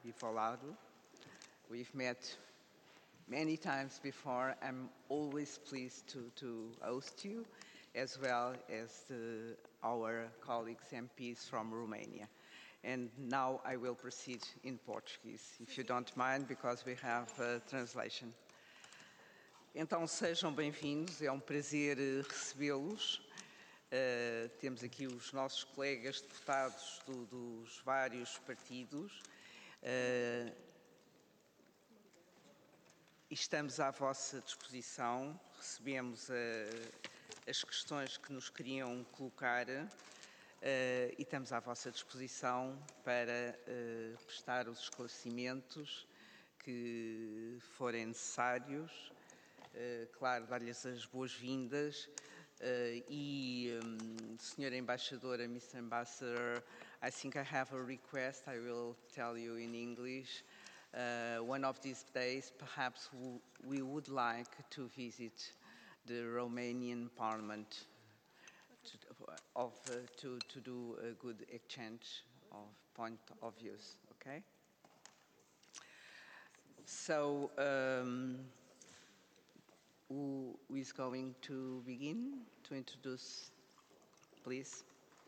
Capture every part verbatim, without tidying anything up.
Bifolado. We've met many times before. I'm always pleased to, to host you, as well as the, our colleagues M Ps from Romania. And now I will proceed in Portuguese, if you don't mind, because we have uh, translation. Então sejam bem-vindos, é um prazer recebê-los. Uh, temos aqui os nossos colegas deputados do, dos vários partidos. Uh, estamos à vossa disposição, recebemos uh, as questões que nos queriam colocar uh, e estamos à vossa disposição para uh, prestar os esclarecimentos que forem necessários. Uh, claro, dar-lhes as boas-vindas uh, e, um, Senhora Embaixadora, Mister Ambassador, I think I have a request. I will tell you in English. Uh, one of these days, perhaps we would like to visit the Romanian Parliament to, of, uh, to, to do a good exchange of point of views, okay? So, um, who is going to begin to introduce, please?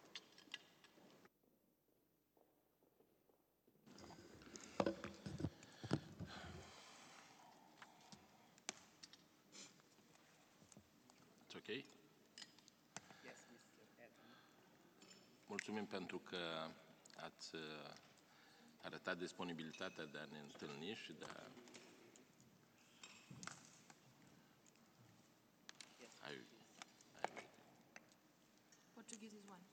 It's okay? Yes, Mister Adam. Mulțumim pentru că ați arătat disponibilitatea de a ne întâlni și de a I, I Portuguese is one.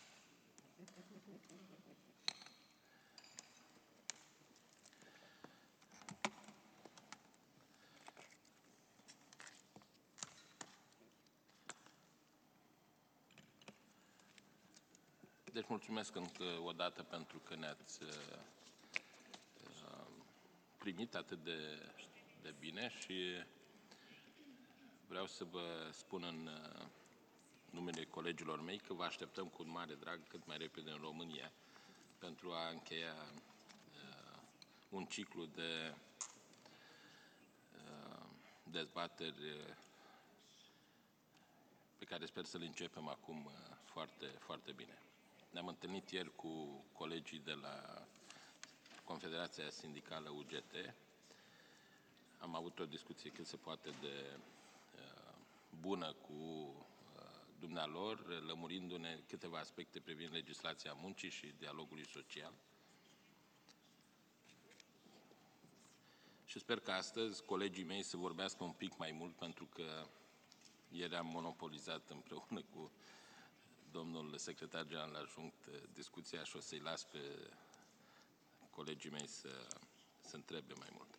Deci mulțumesc încă o dată pentru că ne-ați primit atât de, de bine și vreau să vă spun în numele colegilor mei că vă așteptăm cu un mare drag cât mai repede în România pentru a încheia uh, un ciclu de uh, dezbateri pe care sper să-l începem acum uh, foarte, foarte bine. Ne-am întâlnit ieri cu colegii de la Confederația Sindicală U G T. Am avut o discuție cât se poate de uh, bună cu uh, dumnealor, lămurindu-ne câteva aspecte privind legislația muncii și dialogului social. Și sper că astăzi colegii mei să vorbească un pic mai mult, pentru că ieri am monopolizat împreună cu domnul secretar general adjunct discuția și o să-i las pe colegii mei să, să întrebe mai mult.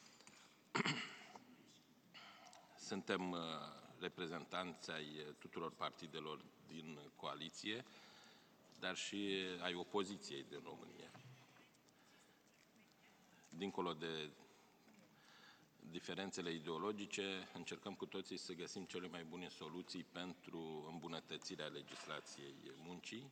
Suntem reprezentanți ai tuturor partidelor din coaliție, dar și ai opoziției din România. Dincolo de diferențele ideologice, încercăm cu toții să găsim cele mai bune soluții pentru îmbunătățirea legislației muncii,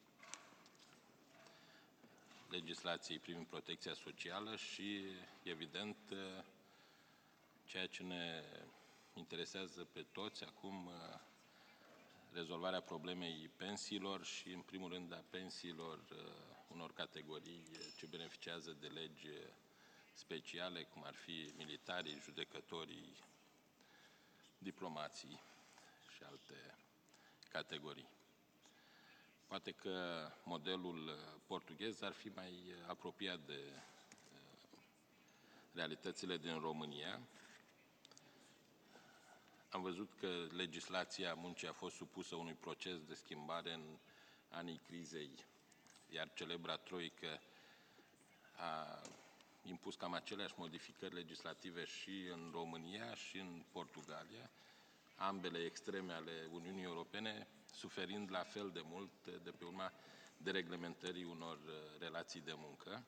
legislației privind protecția socială și, evident, ceea ce ne interesează pe toți acum, rezolvarea problemei pensiilor și, în primul rând, a pensiilor unor categorii ce beneficiază de legi speciale, cum ar fi militarii, judecătorii, diplomații și alte categorii. Poate că modelul portughez ar fi mai apropiat de realitățile din România. Am văzut că legislația muncii a fost supusă unui proces de schimbare în anii crizei, iar celebra troică a impus cam aceleași modificări legislative și în România și în Portugalia, ambele extreme ale Uniunii Europene, suferind la fel de mult de pe urma dereglementării unor relații de muncă.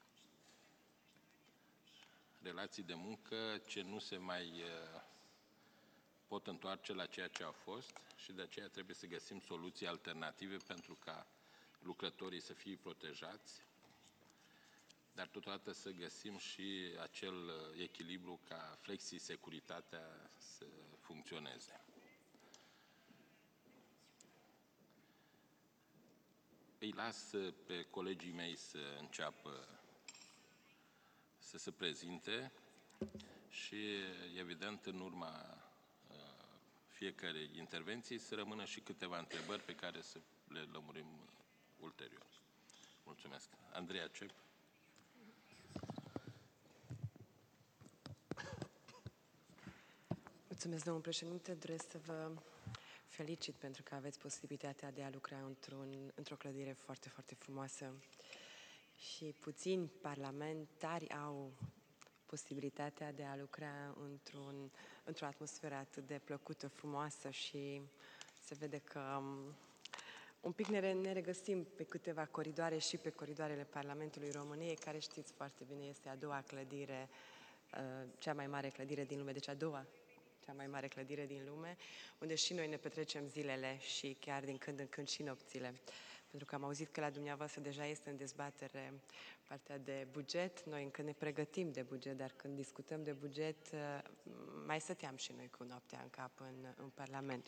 Relații de muncă ce nu se mai pot întoarce la ceea ce a fost și de aceea trebuie să găsim soluții alternative pentru ca lucrătorii să fie protejați, dar totodată să găsim și acel echilibru ca flexi-securitatea să funcționeze. Îi las pe colegii mei să înceapă să se prezinte și, evident, în urma fiecarei intervenții să rămână și câteva întrebări pe care să le lămurim ulterior. Mulțumesc. Andreea Cep. Mulțumesc, domnul președinte. Doresc să vă felicit pentru că aveți posibilitatea de a lucra într-un, într-o clădire foarte, foarte frumoasă. Și puțini parlamentari au posibilitatea de a lucra într-un, într-o atmosferă atât de plăcută, frumoasă și se vede că um, un pic ne, ne regăsim pe câteva coridoare și pe coridoarele Parlamentului României, care știți foarte bine este a doua clădire, uh, cea mai mare clădire din lume, deci a doua cea mai mare clădire din lume, unde și noi ne petrecem zilele și chiar din când în când și nopțile. Pentru că am auzit că la dumneavoastră deja este în dezbatere partea de buget. Noi încă ne pregătim de buget, dar când discutăm de buget, mai stăteam și noi cu noaptea în cap în, în Parlament.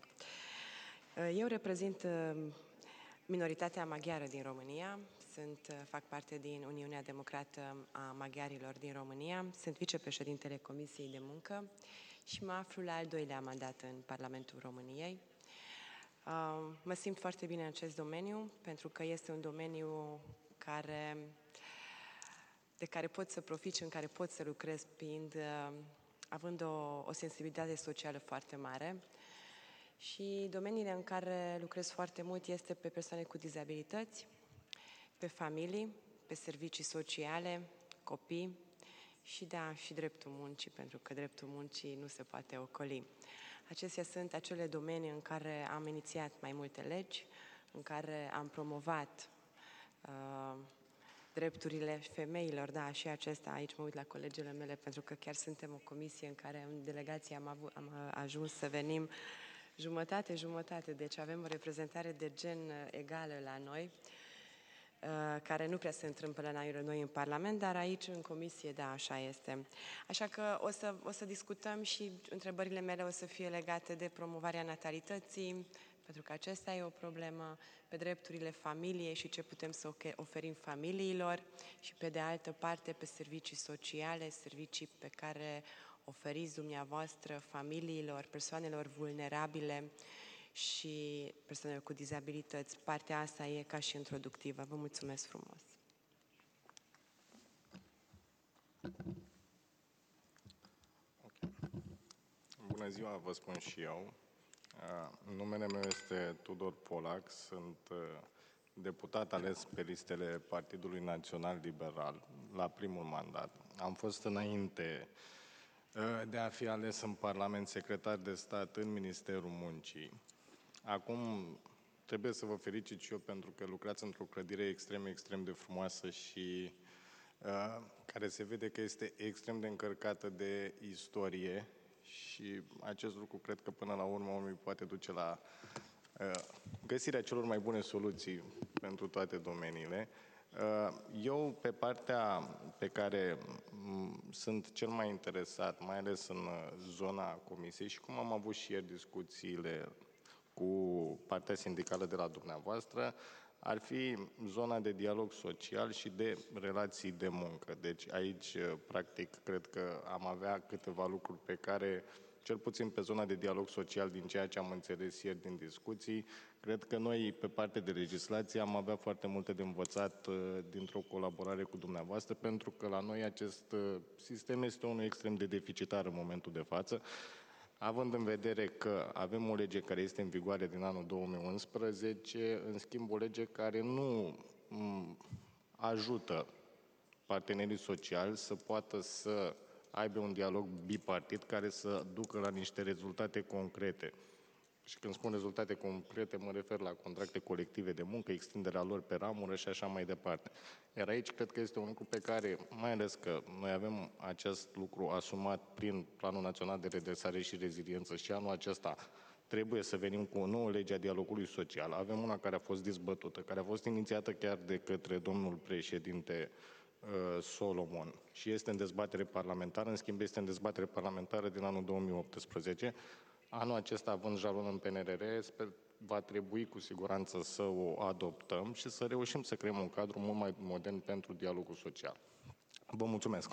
Eu reprezint minoritatea maghiară din România. Sunt, fac parte din Uniunea Democrată a Maghiarilor din România. Sunt vicepreședintele Comisiei de Muncă și mă aflu la al doilea mandat în Parlamentul României. Mă simt foarte bine în acest domeniu, pentru că este un domeniu care, de care pot să profit și în care pot să lucrez, fiind, având o, o sensibilitate socială foarte mare. Și domeniile în care lucrez foarte mult este pe persoane cu dizabilități, pe familii, pe servicii sociale, copii și, da, și dreptul muncii, pentru că dreptul muncii nu se poate ocoli. Acestea sunt acele domenii în care am inițiat mai multe legi, în care am promovat uh, drepturile femeilor, da, și acesta, aici mă uit la colegele mele, pentru că chiar suntem o comisie în care în delegație am, avut, am ajuns să venim jumătate, jumătate, deci avem o reprezentare de gen egală la noi, care nu prea se întâmplă la noi în Parlament, dar aici, în comisie, da, așa este. Așa că o să, o să discutăm și întrebările mele o să fie legate de promovarea natalității, pentru că acesta e o problemă, pe drepturile familiei și ce putem să oferim familiilor și, pe de altă parte, pe servicii sociale, servicii pe care oferiți dumneavoastră familiilor, persoanelor vulnerabile și persoanelor cu dizabilități. Partea asta e ca și introductivă. Vă mulțumesc frumos! Okay. Bună ziua, vă spun și eu. Numele meu este Tudor Polac, sunt deputat ales pe listele Partidului Național Liberal la primul mandat. Am fost înainte de a fi ales în Parlament secretar de stat în Ministerul Muncii. Acum trebuie să vă felicit și eu pentru că lucrați într-o clădire extrem, extrem de frumoasă și uh, care se vede că este extrem de încărcată de istorie și acest lucru cred că până la urmă omul poate duce la uh, găsirea celor mai bune soluții pentru toate domeniile. Eu, pe partea pe care sunt cel mai interesat, mai ales în zona comisiei și cum am avut și ieri discuțiile cu partea sindicală de la dumneavoastră, ar fi zona de dialog social și de relații de muncă. Deci aici, practic, cred că am avea câteva lucruri pe care, cel puțin pe zona de dialog social, din ceea ce am înțeles ieri din discuții, cred că noi, pe partea de legislație, am avea foarte multe de învățat dintr-o colaborare cu dumneavoastră, pentru că la noi acest sistem este unul extrem de deficitar în momentul de față, având în vedere că avem o lege care este în vigoare din anul două mii unsprezece, în schimb o lege care nu ajută partenerii sociali să poată să aibă un dialog bipartit care să ducă la niște rezultate concrete. Și când spun rezultate concrete, mă refer la contracte colective de muncă, extinderea lor pe ramură și așa mai departe. Iar aici cred că este un lucru pe care, mai ales că noi avem acest lucru asumat prin Planul Național de Redresare și Reziliență și anul acesta trebuie să venim cu o nouă lege a dialogului social. Avem una care a fost dezbătută, care a fost inițiată chiar de către domnul președinte Solomon și este în dezbatere parlamentară, în schimb este în dezbatere parlamentară din anul două mii optsprezece. Anul acesta, având jalon în P N R R, sper, va trebui cu siguranță să o adoptăm și să reușim să creăm un cadru mult mai modern pentru dialogul social. Vă mulțumesc!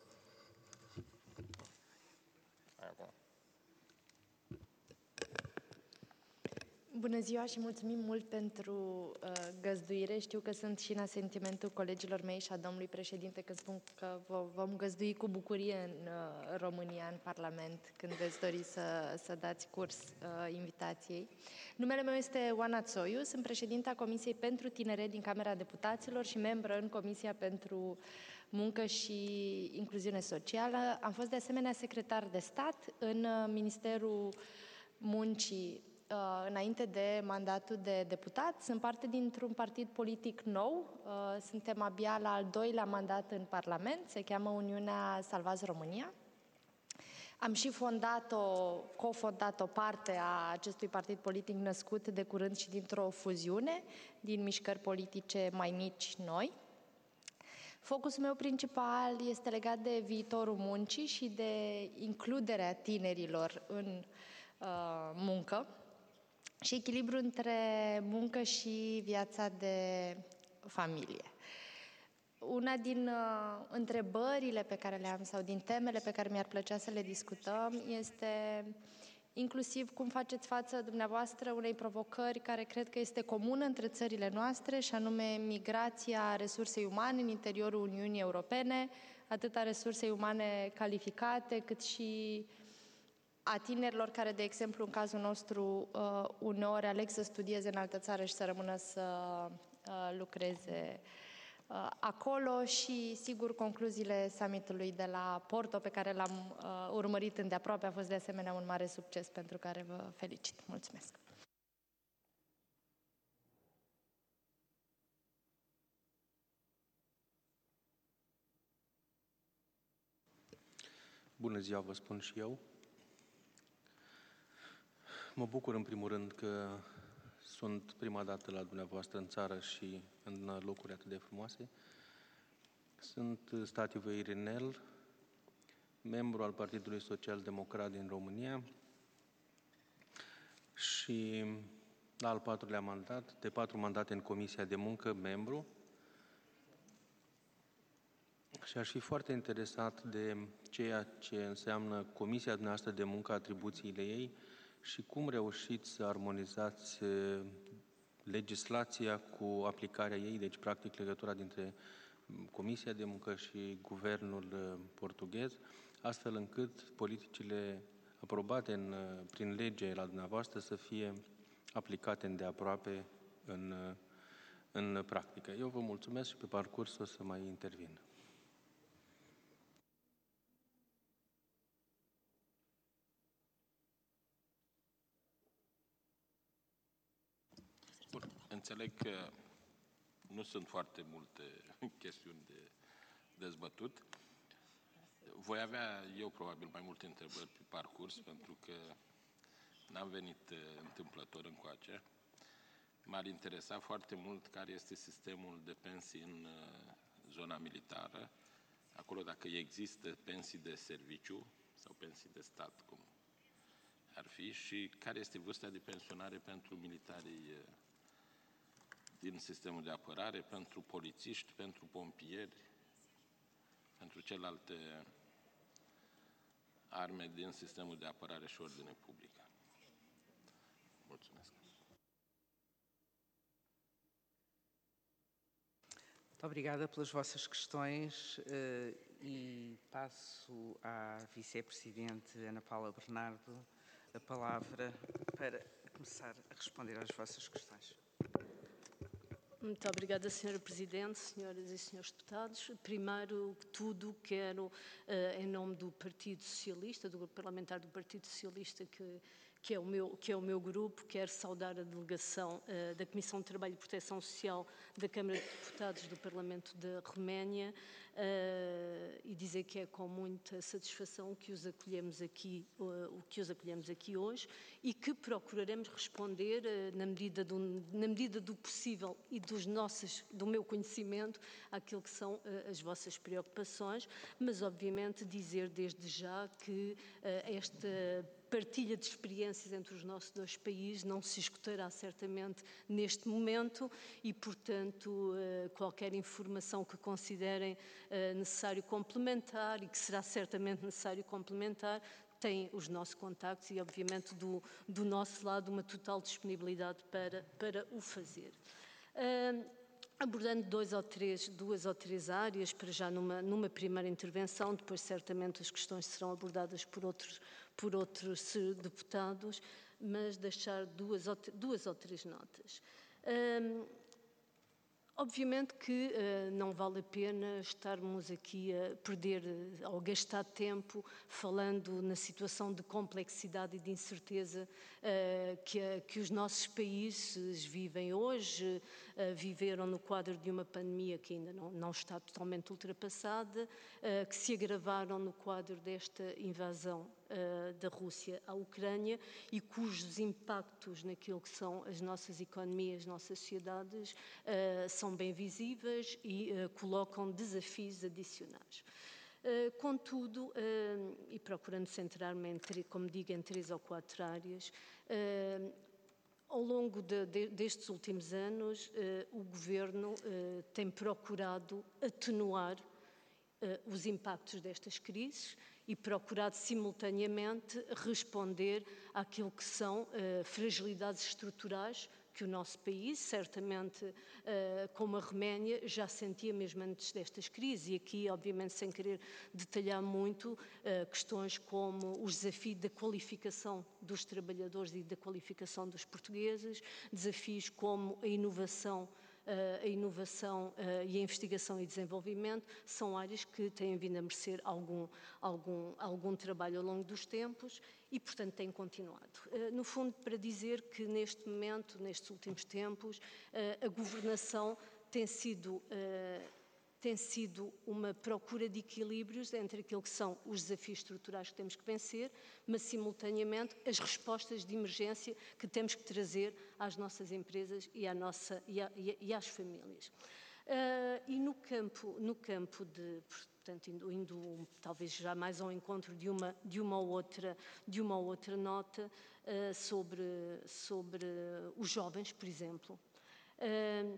Bună ziua și mulțumim mult pentru uh, găzduire. Știu că sunt și în asentimentul colegilor mei și a domnului președinte când spun că vă vom găzdui cu bucurie în uh, România, în Parlament, când veți dori să, să dați curs uh, invitației. Numele meu este Oana Țoiu, sunt președinta Comisiei pentru Tineret din Camera Deputaților și membră în Comisia pentru Muncă și Incluziune Socială. Am fost de asemenea secretar de stat în uh, Ministerul Muncii înainte de mandatul de deputat. Sunt parte dintr-un partid politic nou. Suntem abia la al doilea mandat în Parlament. Se cheamă Uniunea Salvați România. Am și fondat-o, cofondat o parte a acestui partid politic născut de curând și dintr-o fuziune din mișcări politice mai mici noi. Focusul meu principal este legat de viitorul muncii și de includerea tinerilor în uh, muncă și echilibru între muncă și viața de familie. Una din uh, întrebările pe care le am sau din temele pe care mi-ar plăcea să le discutăm este inclusiv cum faceți față dumneavoastră unei provocări care cred că este comună între țările noastre și anume migrația resursei umane în interiorul Uniunii Europene, atât a resursei umane calificate cât și a tinerilor care, de exemplu, în cazul nostru, uh, uneori aleg să studieze în altă țară și să rămână să uh, lucreze uh, acolo și, sigur, concluziile summitului de la Porto, pe care l-am uh, urmărit îndeaproape, a fost de asemenea un mare succes pentru care vă felicit. Mulțumesc! Bună ziua, vă spun și eu. Mă bucur în primul rând că sunt prima dată la dumneavoastră în țară și în locuri atât de frumoase. Sunt Statiu Irinel, membru al Partidului Social Democrat din România și la al patrulea mandat, de patru mandate în Comisia de Muncă, membru. Și aș fi foarte interesat de ceea ce înseamnă Comisia dumneavoastră de Muncă, atribuțiile ei, și cum reușiți să armonizați legislația cu aplicarea ei, deci practic legătura dintre Comisia de Muncă și Guvernul portughez, astfel încât politicile aprobate în, prin lege la dumneavoastră să fie aplicate îndeaproape în, în practică. Eu vă mulțumesc și pe parcurs o să mai intervin. Înțeleg că nu sunt foarte multe chestiuni de dezbătut. Voi avea eu probabil mai multe întrebări pe parcurs, pentru că n-am venit întâmplător încoace. M-ar interesa foarte mult care este sistemul de pensii în zona militară, acolo dacă există pensii de serviciu sau pensii de stat, cum ar fi, și care este vârsta de pensionare pentru militarii din sistemul de apărare, pentru polițiști, pentru pompieri, pentru celelalte arme din sistemul de apărare și ordine publică. Mulțumesc. Obrigada pelas vossas questões uh, e passo à vice-presidente Ana Paula Bernardo a palavra para começar a responder às vossas questões. Muito obrigada, senhora Presidente, senhoras e senhores deputados. Primeiro que tudo, quero, em nome do Partido Socialista, do Grupo Parlamentar do Partido Socialista, que, que, é, o meu, que é o meu grupo, quero saudar a delegação uh, da Comissão de Trabalho e Proteção Social da Câmara de Deputados do Parlamento da Roménia uh, e dizer que é com muita satisfação que os acolhemos aqui, uh, que os acolhemos aqui hoje e que procuraremos responder uh, na, medida do, na medida do possível e dos nossos, do meu conhecimento àquilo que são uh, as vossas preocupações, mas obviamente dizer desde já que uh, esta partilha de experiências entre os nossos dois países não se esgotará certamente neste momento e, portanto, qualquer informação que considerem necessário complementar e que será certamente necessário complementar, tem os nossos contactos e, obviamente, do, do nosso lado uma total disponibilidade para, para o fazer. Abordando dois ou três, duas ou três áreas, para já numa, numa primeira intervenção, depois certamente as questões serão abordadas por outros, por outros deputados, mas deixar duas ou, duas ou três notas. Um, Obviamente que uh, não vale a pena estarmos aqui a perder uh, ou gastar tempo falando na situação de complexidade e de incerteza uh, que, a, que os nossos países vivem hoje, uh, viveram no quadro de uma pandemia que ainda não, não está totalmente ultrapassada, uh, que se agravaram no quadro desta invasão uh, da Rússia à Ucrânia e cujos impactos naquilo que são as nossas economias, as nossas sociedades, uh, são bem visíveis e uh, colocam desafios adicionais. Uh, contudo, uh, e procurando centrar-me, em, como digo, em três ou quatro áreas, uh, ao longo de, de, destes últimos anos, uh, o Governo uh, tem procurado atenuar uh, os impactos destas crises e procurado simultaneamente responder àquilo que são uh, fragilidades estruturais que o nosso país, certamente uh, como a Roménia, já sentia mesmo antes destas crises. E aqui, obviamente, sem querer detalhar muito, uh, questões como os desafios da qualificação dos trabalhadores e da qualificação dos portugueses, desafios como a inovação, uh, a inovação uh, e a investigação e desenvolvimento, são áreas que têm vindo a merecer algum, algum, algum trabalho ao longo dos tempos e, portanto, tem continuado. Uh, no fundo, para dizer que neste momento, nestes últimos tempos, uh, a governação tem sido, uh, tem sido uma procura de equilíbrios entre aquilo que são os desafios estruturais que temos que vencer, mas, simultaneamente, as respostas de emergência que temos que trazer às nossas empresas e, à nossa, e, a, e às famílias. Uh, e no campo, no campo de... Portanto, indo, indo talvez já mais ao encontro de uma, de uma, outra, de uma outra nota uh, sobre, sobre os jovens, por exemplo. Uh,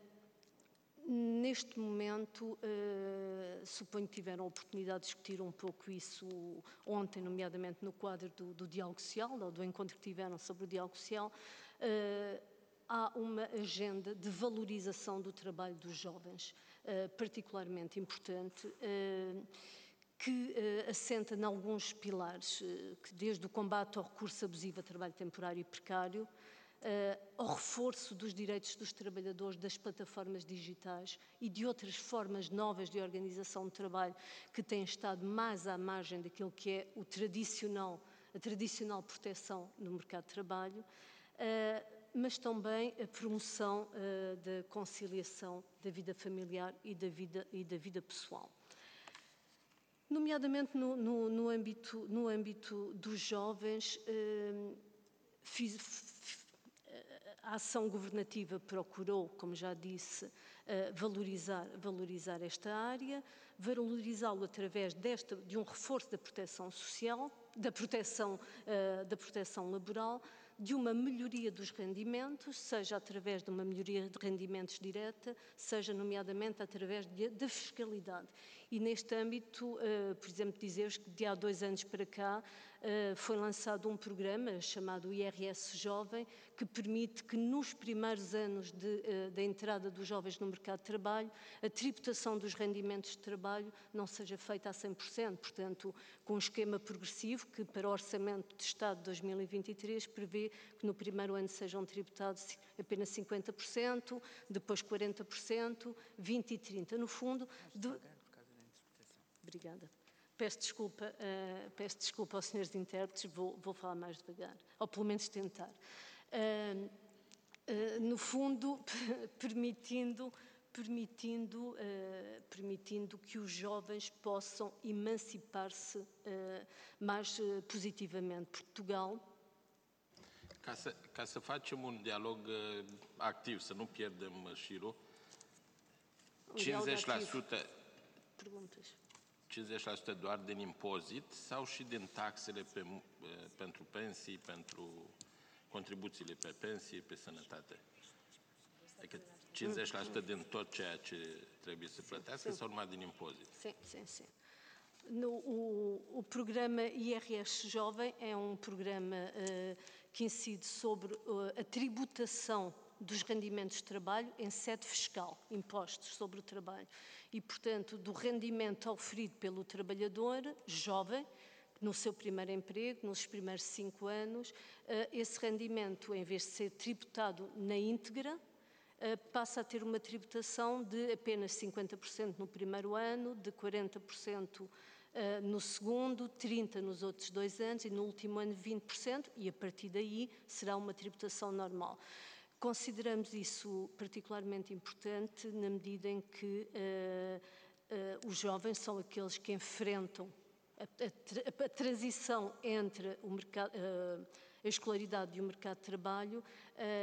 neste momento, uh, suponho que tiveram a oportunidade de discutir um pouco isso ontem, nomeadamente no quadro do, do diálogo social, ou do encontro que tiveram sobre o diálogo social. Uh, há uma agenda de valorização do trabalho dos jovens, Uh, particularmente importante, uh, que uh, assenta em alguns pilares, uh, que desde o combate ao recurso abusivo a trabalho temporário e precário, uh, ao reforço dos direitos dos trabalhadores das plataformas digitais e de outras formas novas de organização de trabalho que têm estado mais à margem daquilo que é o tradicional, a tradicional proteção no mercado de trabalho, uh, mas também a promoção uh, da conciliação da vida familiar e da vida, e da vida pessoal. Nomeadamente no, no, no, âmbito, no âmbito dos jovens, uh, fiz, f, a ação governativa procurou, como já disse, uh, valorizar, valorizar esta área, valorizá-lo através desta, de um reforço da proteção social, da proteção, uh, da proteção laboral, de uma melhoria dos rendimentos, seja através de uma melhoria de rendimentos direta, seja nomeadamente através de, da fiscalidade. E neste âmbito, uh, por exemplo, dizer-vos que de há dois anos para cá uh, foi lançado um programa chamado I R S Jovem, que permite que nos primeiros anos de, uh, da entrada dos jovens no mercado de trabalho, a tributação dos rendimentos de trabalho não seja feita a cem por cento, portanto, com um esquema progressivo que para o Orçamento de Estado de dois mil e vinte e três prevê que no primeiro ano sejam tributados apenas cinquenta por cento, depois quarenta por cento, vinte por cento e trinta por cento. No fundo... De... Obrigada. Peço desculpa, uh, peço desculpa aos senhores intérpretes, vou, vou falar mais devagar, ou pelo menos tentar. Uh, uh, no fundo, permitindo, permitindo, uh, permitindo que os jovens possam emancipar-se uh, mais uh, positivamente. Portugal... Ca să, ca să facem un dialog uh, activ, să nu pierdem uh, șirul, cincizeci la sută, cincizeci la sută doar din impozit sau și din taxele pe, uh, pentru pensii, pentru contribuțiile pe pensii, pe sănătate? Adică cincizeci la sută din tot ceea ce trebuie să plătească sim. Sau numai din impozit? Sim, sim, sim. No, o, o programa I R S Jovem é um programa uh, que incide sobre uh, a tributação dos rendimentos de trabalho em sede fiscal, impostos sobre o trabalho. E, portanto, do rendimento oferido pelo trabalhador jovem, no seu primeiro emprego, nos primeiros cinco anos, uh, esse rendimento, em vez de ser tributado na íntegra, uh, passa a ter uma tributação de apenas cinquenta por cento no primeiro ano, de quarenta por cento Uh, no segundo, trinta por cento nos outros dois anos e no último ano vinte por cento, e a partir daí será uma tributação normal. Consideramos isso particularmente importante na medida em que uh, uh, os jovens são aqueles que enfrentam a, a, a transição entre o mercado, uh, a escolaridade e o mercado de trabalho, uh,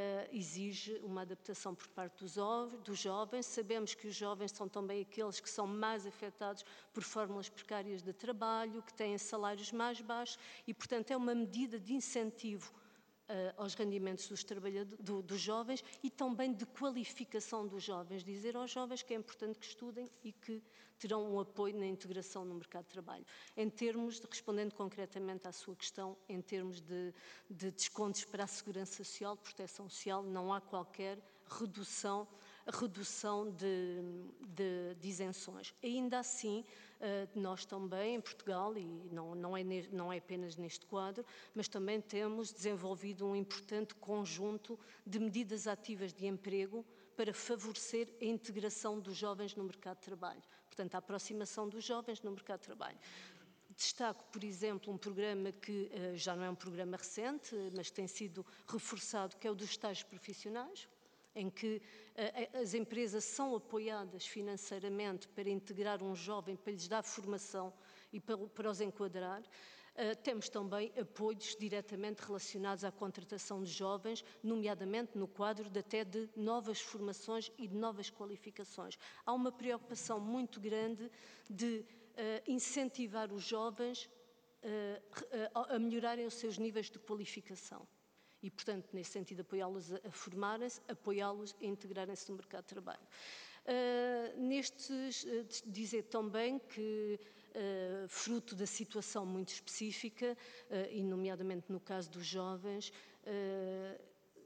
exige uma adaptação por parte dos, dos jovens. Sabemos que os jovens são também aqueles que são mais afetados por fórmulas precárias de trabalho, que têm salários mais baixos e, portanto, é uma medida de incentivo Uh, aos rendimentos dos, do, dos jovens e também de qualificação dos jovens, dizer aos jovens que é importante que estudem e que terão um apoio na integração no mercado de trabalho. Em termos, de, respondendo concretamente à sua questão, em termos de, de descontos para a segurança social, de proteção social, não há qualquer redução, redução de, de, de isenções. Ainda assim, nós também, em Portugal, e não, não, é, não é apenas neste quadro, mas também temos desenvolvido um importante conjunto de medidas ativas de emprego para favorecer a integração dos jovens no mercado de trabalho. Portanto, a aproximação dos jovens no mercado de trabalho. Destaco, por exemplo, um programa que uh, já não é um programa recente, mas tem sido reforçado, que é o dos estágios profissionais, em que uh, as empresas são apoiadas financeiramente para integrar um jovem, para lhes dar formação e para, para os enquadrar. Uh, temos também apoios diretamente relacionados à contratação de jovens, nomeadamente no quadro de até de novas formações e de novas qualificações. Há uma preocupação muito grande de uh, incentivar os jovens uh, a, a melhorarem os seus níveis de qualificação. E, portanto, nesse sentido, apoiá-los a formarem-se, apoiá-los a integrarem-se no mercado de trabalho. Uh, nestes, uh, dizer também que, uh, fruto da situação muito específica, uh, e nomeadamente no caso dos jovens, uh,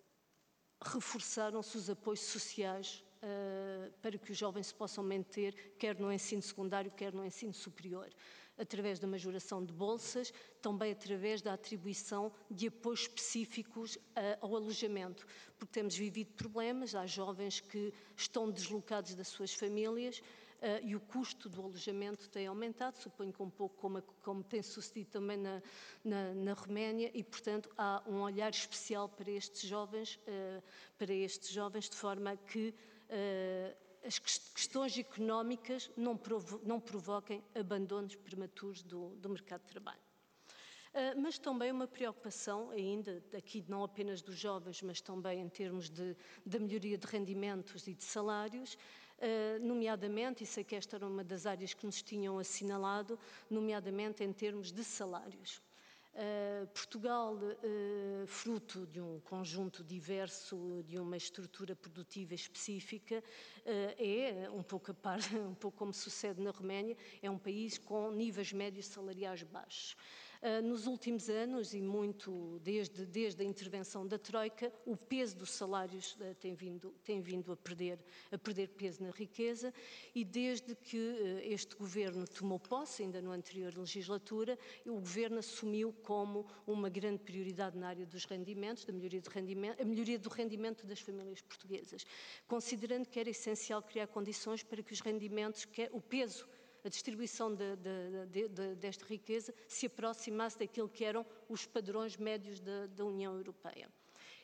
reforçaram-se os apoios sociais uh, para que os jovens se possam manter, quer no ensino secundário, quer no ensino superior, através da majoração de bolsas, também através da atribuição de apoios específicos uh, ao alojamento, porque temos vivido problemas, há jovens que estão deslocados das suas famílias uh, e o custo do alojamento tem aumentado, suponho que um pouco como, como tem sucedido também na, na, na Roménia, e, portanto, há um olhar especial para estes jovens, uh, para estes jovens, de forma a que uh, as questões económicas não, provo não provoquem abandonos prematuros do, do mercado de trabalho. Uh, mas também uma preocupação ainda, aqui não apenas dos jovens, mas também em termos de, de melhoria de rendimentos e de salários, uh, nomeadamente, e sei que esta era uma das áreas que nos tinham assinalado, nomeadamente em termos de salários. Uh, Portugal, uh, fruto de um conjunto diverso, de uma estrutura produtiva específica, uh, é um pouco a par, um pouco como sucede na Roménia, é um país com níveis médios salariais baixos. Uh, nos últimos anos, e muito desde, desde a intervenção da Troika, o peso dos salários uh, tem, vindo, tem vindo a perder, a perder peso na riqueza, e desde que uh, este governo tomou posse, ainda na anterior legislatura, o governo assumiu como uma grande prioridade na área dos rendimentos, da melhoria do rendimento, a melhoria do rendimento das famílias portuguesas, considerando que era essencial criar condições para que os rendimentos, que o peso, a distribuição de, de, de, de, desta riqueza se aproximasse daquilo que eram os padrões médios da, da União Europeia.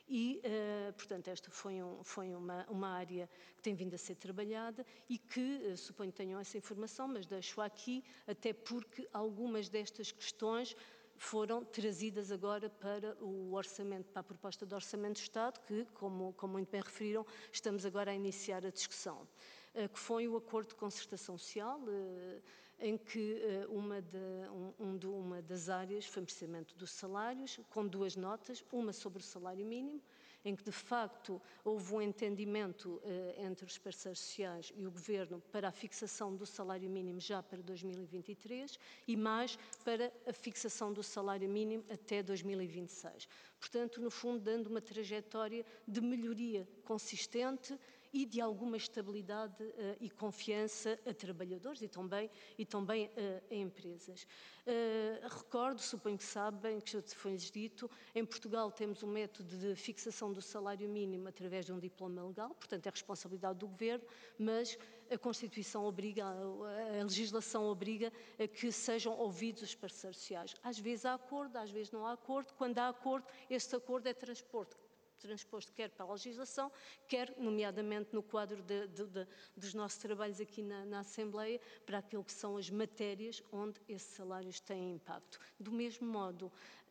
e, uh, portanto, esta foi, um, foi uma, uma área que tem vindo a ser trabalhada e que, uh, suponho que tenham essa informação, mas deixo aqui, até porque algumas destas questões foram trazidas agora para o orçamento, para a proposta de orçamento do Estado, que, como, como muito bem referiram, estamos agora a iniciar a discussão, uh, que foi o Acordo de Concertação Social, uh, em que uh, uma, de, um, um de, uma das áreas foi precisamente dos salários, com duas notas, uma sobre o salário mínimo, em que de facto houve um entendimento uh, entre os parceiros sociais e o Governo para a fixação do salário mínimo já para dois mil e vinte e três e mais para a fixação do salário mínimo até dois mil e vinte e seis. Portanto, no fundo, dando uma trajetória de melhoria consistente e de alguma estabilidade uh, e confiança a trabalhadores e também, e também uh, a empresas. Uh, recordo, suponho que sabem, que já foi-lhes dito, em Portugal temos um método de fixação do salário mínimo através de um diploma legal, portanto é responsabilidade do Governo, mas a Constituição obriga, a legislação obriga a que sejam ouvidos os parceiros sociais. Às vezes há acordo, às vezes não há acordo. Quando há acordo, este acordo é transposto transposto quer para a legislação, quer, nomeadamente, no quadro de, de, de, dos nossos trabalhos aqui na, na Assembleia, para aquilo que são as matérias onde esses salários têm impacto. Do mesmo modo,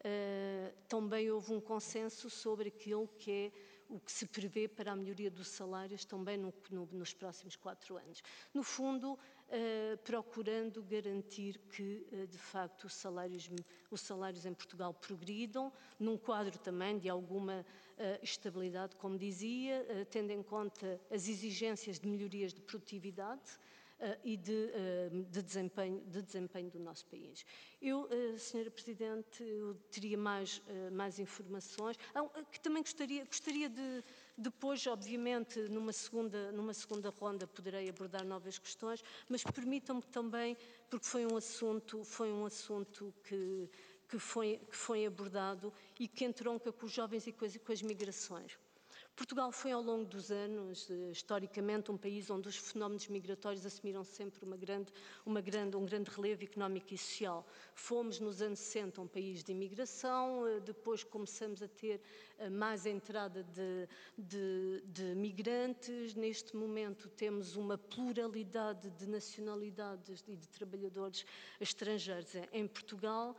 uh, também houve um consenso sobre aquilo que é o que se prevê para a melhoria dos salários também no, no, nos próximos quatro anos. No fundo, uh, procurando garantir que, uh, de facto, os salários, os salários em Portugal progridam, num quadro também de alguma uh, estabilidade, como dizia, uh, tendo em conta as exigências de melhorias de produtividade, Uh, e de, uh, de, desempenho, de desempenho do nosso país. Eu, uh, senhora Presidente, eu teria mais, uh, mais informações, ah, que também gostaria, gostaria de, depois, obviamente, numa segunda, numa segunda ronda poderei abordar novas questões, mas permitam-me também, porque foi um assunto, foi um assunto que, que, foi, que foi abordado e que entronca com os jovens e com as, com as migrações. Portugal foi, ao longo dos anos, historicamente, um país onde os fenómenos migratórios assumiram sempre uma grande, uma grande, um grande relevo económico e social. Fomos, nos anos sessenta, um país de imigração, depois começamos a ter mais entrada de, de, de migrantes. Neste momento temos uma pluralidade de nacionalidades e de trabalhadores estrangeiros em Portugal.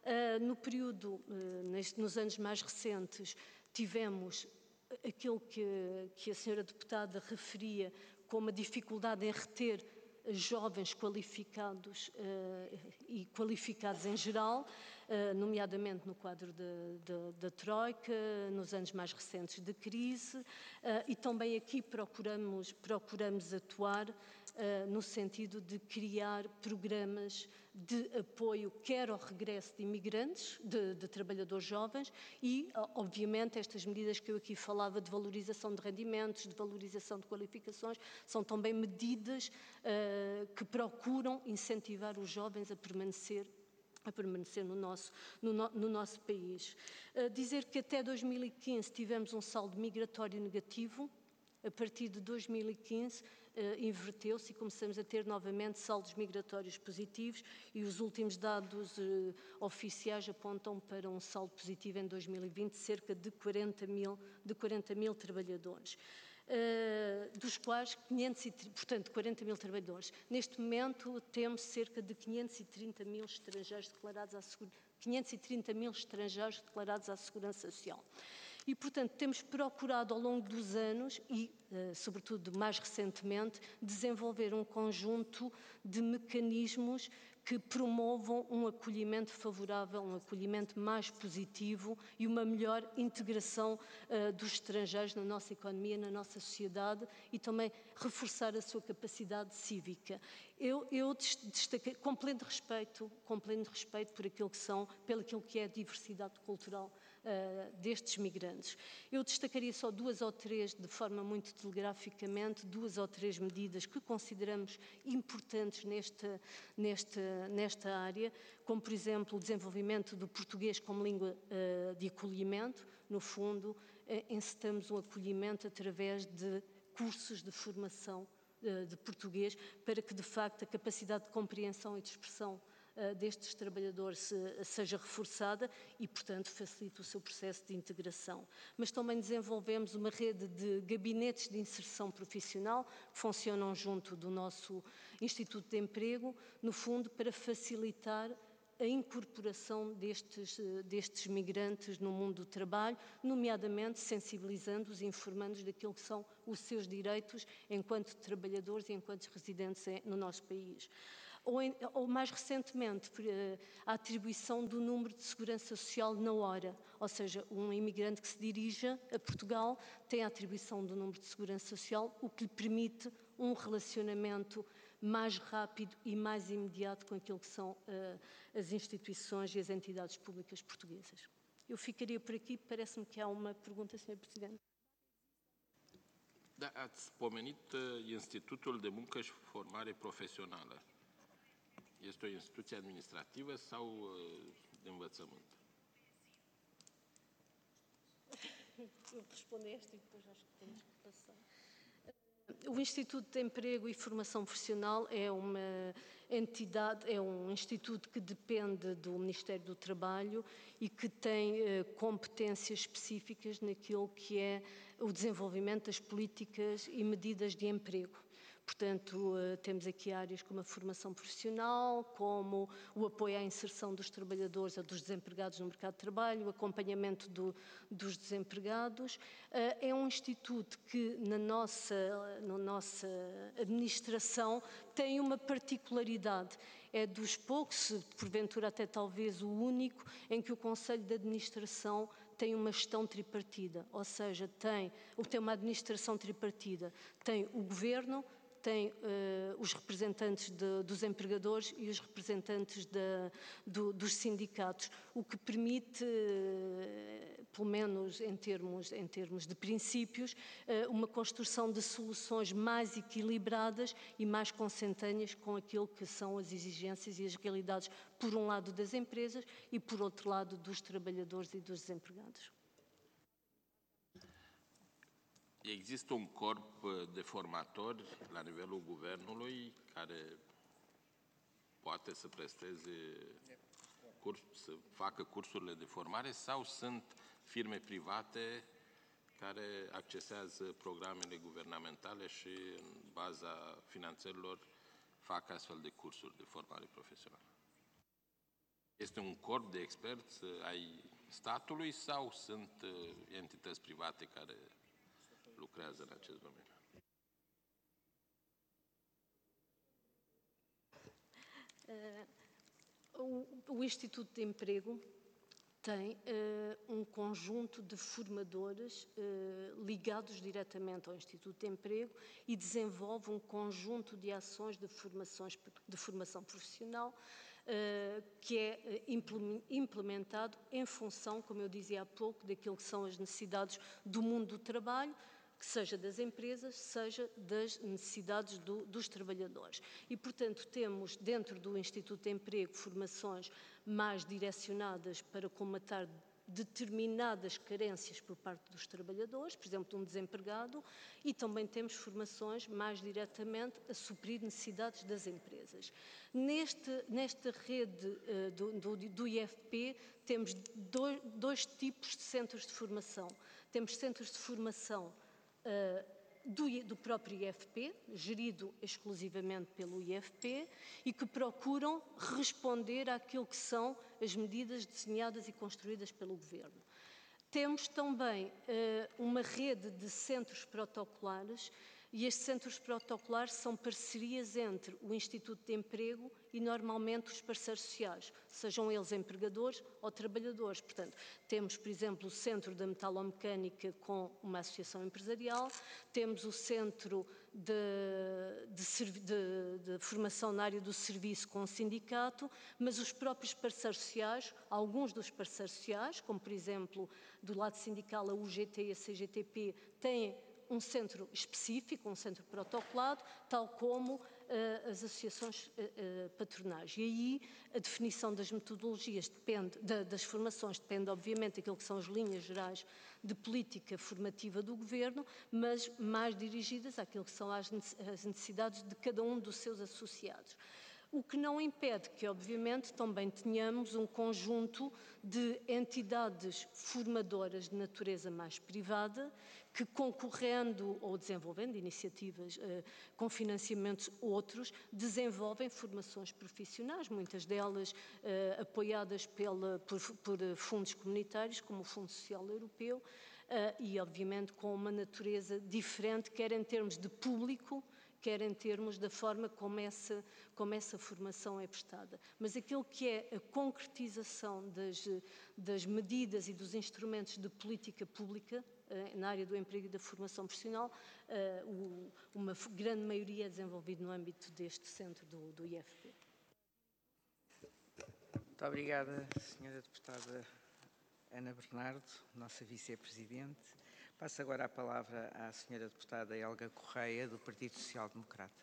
No período, nos anos mais recentes, tivemos aquilo que, que a senhora deputada referia como a dificuldade em reter jovens qualificados uh, e qualificados em geral, uh, nomeadamente no quadro da Troika, nos anos mais recentes de crise, uh, e também aqui procuramos, procuramos atuar uh, no sentido de criar programas de apoio quer ao regresso de imigrantes, de, de trabalhadores jovens e, obviamente, estas medidas que eu aqui falava de valorização de rendimentos, de valorização de qualificações, são também medidas uh, que procuram incentivar os jovens a permanecer a permanecer no nosso, no, no, no nosso país. Uh, dizer que até dois mil e quinze tivemos um saldo migratório negativo, a partir de dois mil e quinze uh, inverteu-se e começamos a ter novamente saldos migratórios positivos e os últimos dados uh, oficiais apontam para um saldo positivo em dois mil e vinte, cerca de quarenta mil trabalhadores. Uh, dos quais quinhentos e trinta, portanto, quarenta mil trabalhadores. Neste momento temos cerca de quinhentos e trinta mil estrangeiros declarados à segurança, quinhentos e trinta mil estrangeiros declarados à Segurança Social. E, portanto, temos procurado ao longo dos anos e, uh, sobretudo mais recentemente, desenvolver um conjunto de mecanismos que promovam um acolhimento favorável, um acolhimento mais positivo e uma melhor integração uh, dos estrangeiros na nossa economia, na nossa sociedade e também reforçar a sua capacidade cívica. Eu, eu destaquei, com pleno respeito, com pleno respeito por aquilo que são, pelo aquilo que é a diversidade cultural uh, destes migrantes. Eu destacaria só duas ou três, de forma muito telegraficamente, duas ou três medidas que consideramos importantes nesta, nesta nesta área, como, por exemplo, o desenvolvimento do português como língua uh, de acolhimento. No fundo, uh, encetamos um acolhimento através de cursos de formação uh, de português para que, de facto, a capacidade de compreensão e de expressão destes trabalhadores seja reforçada e, portanto, facilite o seu processo de integração. Mas também desenvolvemos uma rede de gabinetes de inserção profissional que funcionam junto do nosso Instituto de Emprego, no fundo, para facilitar a incorporação destes, destes migrantes no mundo do trabalho, nomeadamente sensibilizando-os e informando-os daquilo que são os seus direitos enquanto trabalhadores e enquanto residentes no nosso país. Ou, em, ou mais recentemente, a atribuição do número de segurança social na hora, ou seja, um imigrante que se dirija a Portugal tem a atribuição do número de segurança social, o que lhe permite um relacionamento mais rápido e mais imediato com aquilo que são uh, as instituições e as entidades públicas portuguesas. Eu ficaria por aqui, parece-me que há uma pergunta, senhor Presidente. Da, ați pomenit uh, Institutul de Muncă și Formare Profesională. Este o instituție administrativă sau uh, de învățământ? Eu respondo a esta e depois acho que temos que passar. O Instituto de Emprego e Formação Profissional é uma entidade, é um instituto que depende do Ministério do Trabalho e que tem eh, competências específicas naquilo que é o desenvolvimento das políticas e medidas de emprego. Portanto, temos aqui áreas como a formação profissional, como o apoio à inserção dos trabalhadores ou dos desempregados no mercado de trabalho, o acompanhamento do, dos desempregados. É um instituto que, na nossa, na nossa administração, tem uma particularidade. É dos poucos, porventura até talvez o único, em que o Conselho de Administração tem uma gestão tripartida, ou seja, tem, tem uma administração tripartida, tem o Governo, tem uh, os representantes de, dos empregadores e os representantes de, do, dos sindicatos, o que permite, uh, pelo menos em termos, em termos de princípios, uh, uma construção de soluções mais equilibradas e mais consentâneas com aquilo que são as exigências e as realidades, por um lado das empresas e por outro lado dos trabalhadores e dos desempregados. Există un corp de formatori la nivelul guvernului care poate să presteze curs, să facă cursurile de formare sau sunt firme private care accesează programele guvernamentale și în baza finanțărilor fac astfel de cursuri de formare profesională? Este un corp de experți ai statului sau sunt entități private care lucrează în acest domeniu? Uh, o, o Instituto de Emprego tem uh, um conjunto de formadores uh, ligados diretamente ao Instituto de Emprego e desenvolve um conjunto de ações de, formações, de formação profissional uh, que é implementado em função, como eu dizia há pouco, daquilo que são as necessidades do mundo do trabalho, que seja das empresas, seja das necessidades do, dos trabalhadores. E, portanto, temos dentro do Instituto de Emprego formações mais direcionadas para colmatar determinadas carências por parte dos trabalhadores, por exemplo, de um desempregado, e também temos formações mais diretamente a suprir necessidades das empresas. Neste, nesta rede uh, do, do, do I F P temos dois, dois tipos de centros de formação. Temos centros de formação Uh, do, do próprio I F P, gerido exclusivamente pelo I F P, e que procuram responder àquilo que são as medidas desenhadas e construídas pelo Governo. Temos também uh, uma rede de centros protocolares, e estes centros protocolares são parcerias entre o Instituto de Emprego e, normalmente, os parceiros sociais, sejam eles empregadores ou trabalhadores. Portanto, temos, por exemplo, o Centro da Metalomecânica com uma associação empresarial, temos o Centro de, de, de, de Formação na área do serviço com o sindicato, mas os próprios parceiros sociais, alguns dos parceiros sociais, como, por exemplo, do lado sindical, a U G T e a C G T P, têm um centro específico, um centro protocolado, tal como uh, as associações uh, uh, patronais. E aí a definição das metodologias depende, da, das formações depende, obviamente, daquilo que são as linhas gerais de política formativa do Governo, mas mais dirigidas àquilo que são as necessidades de cada um dos seus associados. o que não impede que, obviamente, também tenhamos um conjunto de entidades formadoras de natureza mais privada que, concorrendo ou desenvolvendo iniciativas eh, com financiamentos outros, desenvolvem formações profissionais, muitas delas eh, apoiadas pela, por, por fundos comunitários, como o Fundo Social Europeu, eh, e, obviamente, com uma natureza diferente, quer em termos de público, quer em termos da forma como essa, como essa formação é prestada. Mas aquilo que é a concretização das, das medidas e dos instrumentos de política pública eh, na área do emprego e da formação profissional, eh, o, uma grande maioria é desenvolvido no âmbito deste centro do, do I F P. Muito obrigada, senhora Deputada Ana Bernardo, nossa Vice-Presidente. Passo agora a palavra à senhora Deputada Helga Correia, do Partido Social Democrata.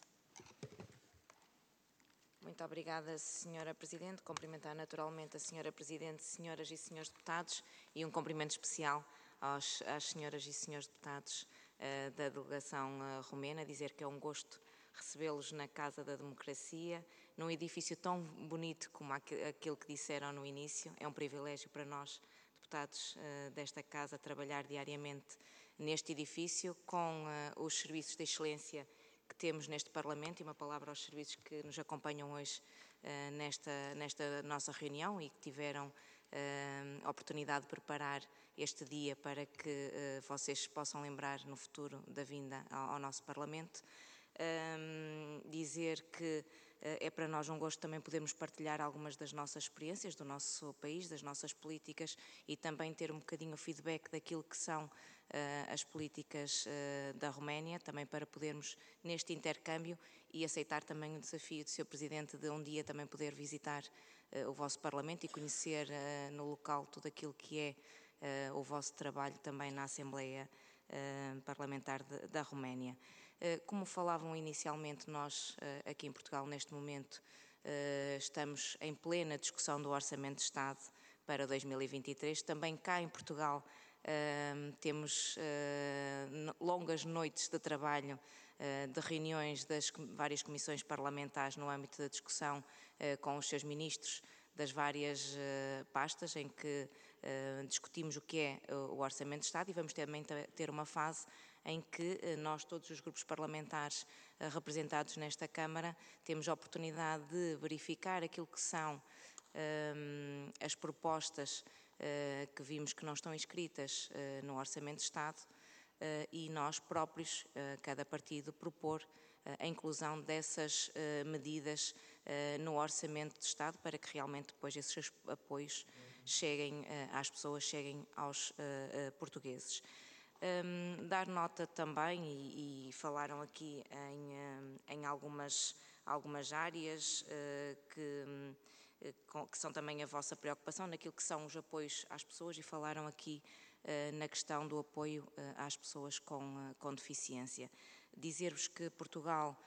Muito obrigada, senhora Presidente. Cumprimentar naturalmente a senhora Presidente, senhoras e senhores deputados, e um cumprimento especial aos, às senhoras e senhores deputados uh, da delegação uh, romena. Dizer que é um gosto recebê-los na Casa da Democracia, num edifício tão bonito como aquele que disseram no início. É um privilégio para nós, deputados uh, desta Casa, trabalhar diariamente neste edifício com uh, os serviços de excelência que temos neste Parlamento, e uma palavra aos serviços que nos acompanham hoje uh, nesta, nesta nossa reunião e que tiveram uh, a oportunidade de preparar este dia para que uh, vocês possam lembrar no futuro da vinda ao, ao nosso Parlamento. Um, dizer que uh, é para nós um gosto também podermos partilhar algumas das nossas experiências do nosso país, das nossas políticas, e também ter um bocadinho o feedback daquilo que são uh, as políticas uh, da Roménia, também para podermos neste intercâmbio, e aceitar também o desafio do senhor Presidente de um dia também poder visitar uh, o vosso Parlamento e conhecer uh, no local tudo aquilo que é uh, o vosso trabalho também na Assembleia uh, Parlamentar de, da Roménia. Como falavam inicialmente, nós aqui em Portugal neste momento estamos em plena discussão do Orçamento de Estado para dois mil e vinte e três. Também cá em Portugal temos longas noites de trabalho, de reuniões das várias comissões parlamentares no âmbito da discussão com os seus ministros das várias pastas em que discutimos o que é o Orçamento de Estado, e vamos também ter uma fase em que nós, todos os grupos parlamentares representados nesta Câmara, temos a oportunidade de verificar aquilo que são um, as propostas uh, que vimos que não estão inscritas uh, no Orçamento de Estado uh, e nós próprios, uh, cada partido, propor uh, a inclusão dessas uh, medidas uh, no Orçamento de Estado, para que realmente depois esses apoios cheguem uh, às pessoas, cheguem aos uh, uh, portugueses. Um, dar nota também, e, e falaram aqui em, um, em algumas, algumas áreas uh, que, um, que são também a vossa preocupação, naquilo que são os apoios às pessoas, e falaram aqui uh, na questão do apoio uh, às pessoas com, uh, com deficiência. Dizer-vos que Portugal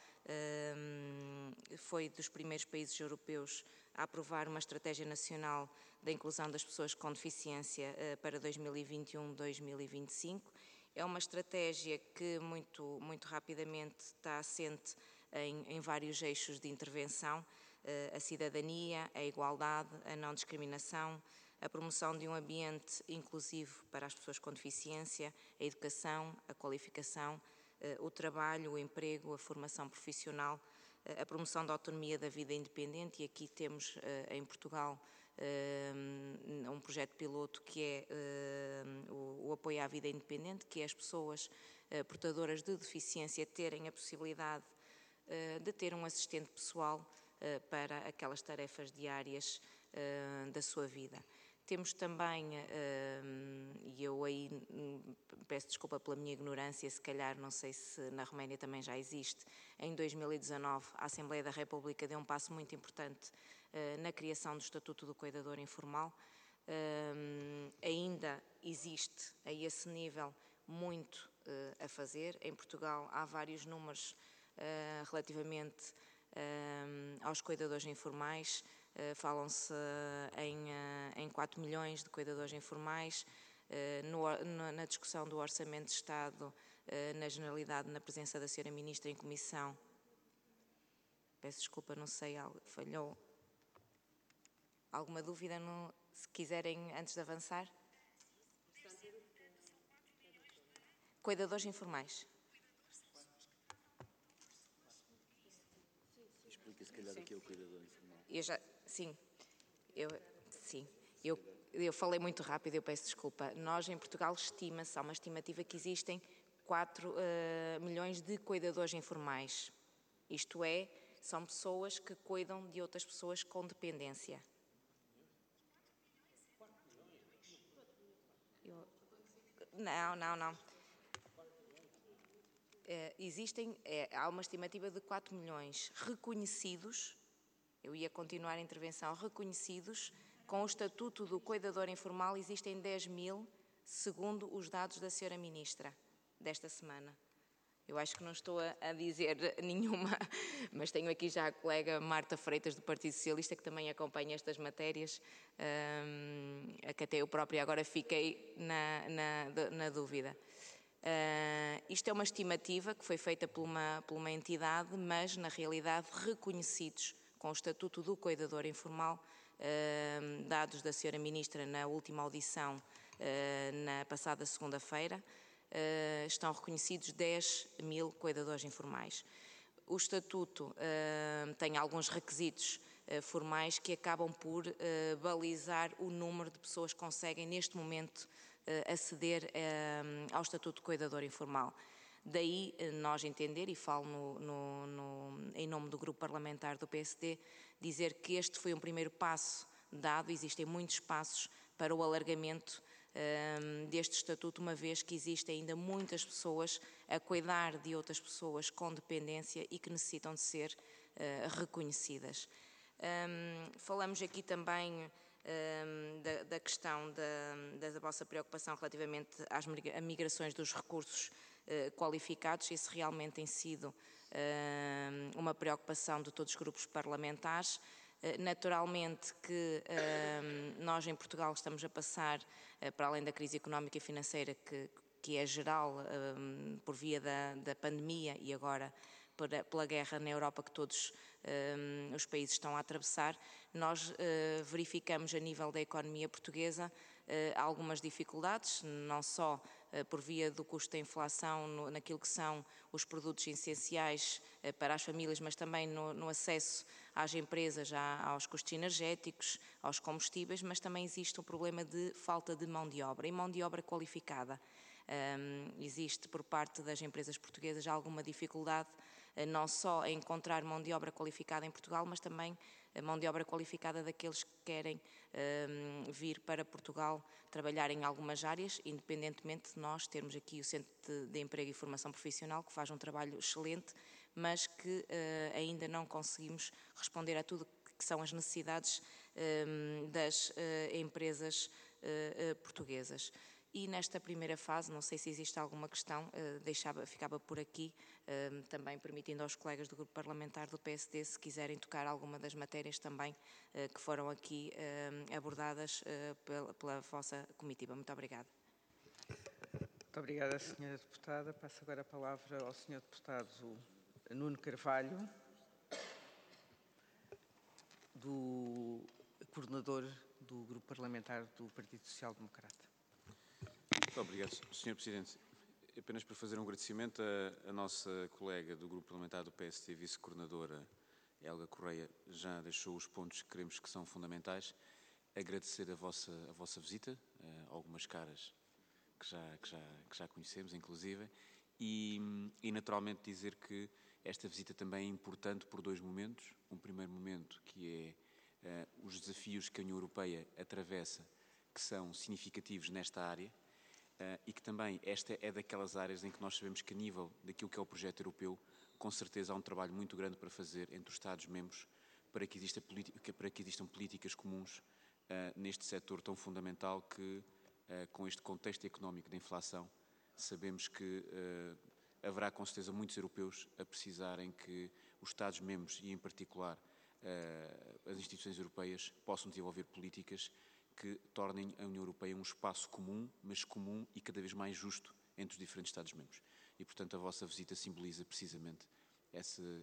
um, foi dos primeiros países europeus a aprovar uma estratégia nacional da inclusão das pessoas com deficiência uh, para dois mil e vinte e um a dois mil e vinte e cinco. É uma estratégia que muito, muito rapidamente está assente em, em vários eixos de intervenção: uh, a cidadania, a igualdade, a não discriminação, a promoção de um ambiente inclusivo para as pessoas com deficiência, a educação, a qualificação, uh, o trabalho, o emprego, a formação profissional, uh, a promoção da autonomia da vida independente, e aqui temos uh, em Portugal Uh, um projeto piloto que é uh, o, o apoio à vida independente, que é as pessoas uh, portadoras de deficiência terem a possibilidade uh, de ter um assistente pessoal uh, para aquelas tarefas diárias uh, da sua vida. Temos também, uh, e eu aí peço desculpa pela minha ignorância, se calhar não sei se na Roménia também já existe, em dois mil e dezanove a Assembleia da República deu um passo muito importante uh, na criação do Estatuto do Cuidador Informal. Uh, ainda existe a esse nível muito uh, a fazer. Em Portugal há vários números uh, relativamente uh, aos cuidadores informais. Uh, falam-se uh, em, uh, em quatro milhões de cuidadores informais. Uh, no, no, na discussão do Orçamento de Estado, uh, na Generalidade, na presença da senhora Ministra em Comissão, Peço desculpa, não sei, falhou. Alguma dúvida, no, se quiserem, antes de avançar? Cuidadores informais. Explica se calhar o que é o cuidador informal. Eu já, sim, eu, sim. Eu, eu falei muito rápido, eu peço desculpa. Nós, em Portugal, estima-se, há uma estimativa que existem quatro uh, milhões de cuidadores informais. Isto é, são pessoas que cuidam de outras pessoas com dependência. Eu, não, não, não. Uh, existem, é, há uma estimativa de quatro milhões reconhecidos, eu ia continuar a intervenção, reconhecidos, com o estatuto do cuidador informal existem dez mil, segundo os dados da senhora Ministra desta semana. Eu acho que não estou a, a dizer nenhuma, mas tenho aqui já a colega Marta Freitas do Partido Socialista que também acompanha estas matérias, um, a que até eu própria agora fiquei na, na, na dúvida. Uh, isto é uma estimativa que foi feita por uma, por uma entidade, mas na realidade reconhecidos com o estatuto do cuidador informal, uh, dados da senhora Ministra na última audição uh, na passada segunda-feira, uh, estão reconhecidos dez mil cuidadores informais. O estatuto uh, tem alguns requisitos uh, formais que acabam por uh, balizar o número de pessoas que conseguem neste momento aceder um, ao estatuto de cuidador informal. Daí nós entender, e falo no, no, no, em nome do grupo parlamentar do P S D, dizer que este foi um primeiro passo dado, existem muitos passos para o alargamento um, deste estatuto, uma vez que existem ainda muitas pessoas a cuidar de outras pessoas com dependência e que necessitam de ser uh, reconhecidas. Um, falamos aqui também Um, da, da questão da, da vossa preocupação relativamente às migrações dos recursos uh, qualificados. Isso realmente tem sido uh, uma preocupação de todos os grupos parlamentares. Uh, naturalmente que uh, nós em Portugal estamos a passar, uh, para além da crise económica e financeira que, que é geral uh, por via da, da pandemia e agora pela guerra na Europa que todos um, os países estão a atravessar, nós uh, verificamos a nível da economia portuguesa uh, algumas dificuldades, não só uh, por via do custo da inflação no, naquilo que são os produtos essenciais uh, para as famílias, mas também no, no acesso às empresas, à, aos custos energéticos, aos combustíveis, mas também existe o problema de falta de mão de obra e mão de obra qualificada. Um, existe por parte das empresas portuguesas alguma dificuldade não só a encontrar mão de obra qualificada em Portugal, mas também a mão de obra qualificada daqueles que querem um, vir para Portugal trabalhar em algumas áreas, independentemente de nós termos aqui o Centro de, de Emprego e Formação Profissional, que faz um trabalho excelente, mas que uh, ainda não conseguimos responder a tudo que são as necessidades um, das uh, empresas uh, uh, portuguesas. E nesta primeira fase, não sei se existe alguma questão, uh, deixava, ficava por aqui, uh, também permitindo aos colegas do grupo parlamentar do P S D, se quiserem tocar alguma das matérias também uh, que foram aqui uh, abordadas uh, pela, pela vossa comitiva. Muito obrigada. Muito obrigada, senhora Deputada. Passo agora a palavra ao senhor Deputado Nuno Carvalho, do coordenador do grupo parlamentar do Partido Social Democrata. Muito obrigado, senhor Presidente. Apenas para fazer um agradecimento a, a nossa colega do grupo parlamentar do P S D, vice-coordenadora Helga Correia, já deixou os pontos que queremos que são fundamentais. Agradecer a vossa, a vossa visita, a algumas caras que já, que já, que já conhecemos, inclusive, e, e naturalmente dizer que esta visita também é importante por dois momentos. Um primeiro momento que é uh, os desafios que a União Europeia atravessa, que são significativos nesta área, Uh, e que também esta é daquelas áreas em que nós sabemos que a nível daquilo que é o projeto europeu, com certeza há um trabalho muito grande para fazer entre os Estados-membros para que, exista para que existam políticas comuns uh, neste setor tão fundamental que, uh, com este contexto económico de inflação, sabemos que uh, haverá com certeza muitos europeus a precisarem que os Estados-membros e em particular uh, as instituições europeias possam desenvolver políticas que tornem a União Europeia um espaço comum, mas comum e cada vez mais justo entre os diferentes Estados-membros. E, portanto, a vossa visita simboliza precisamente esse,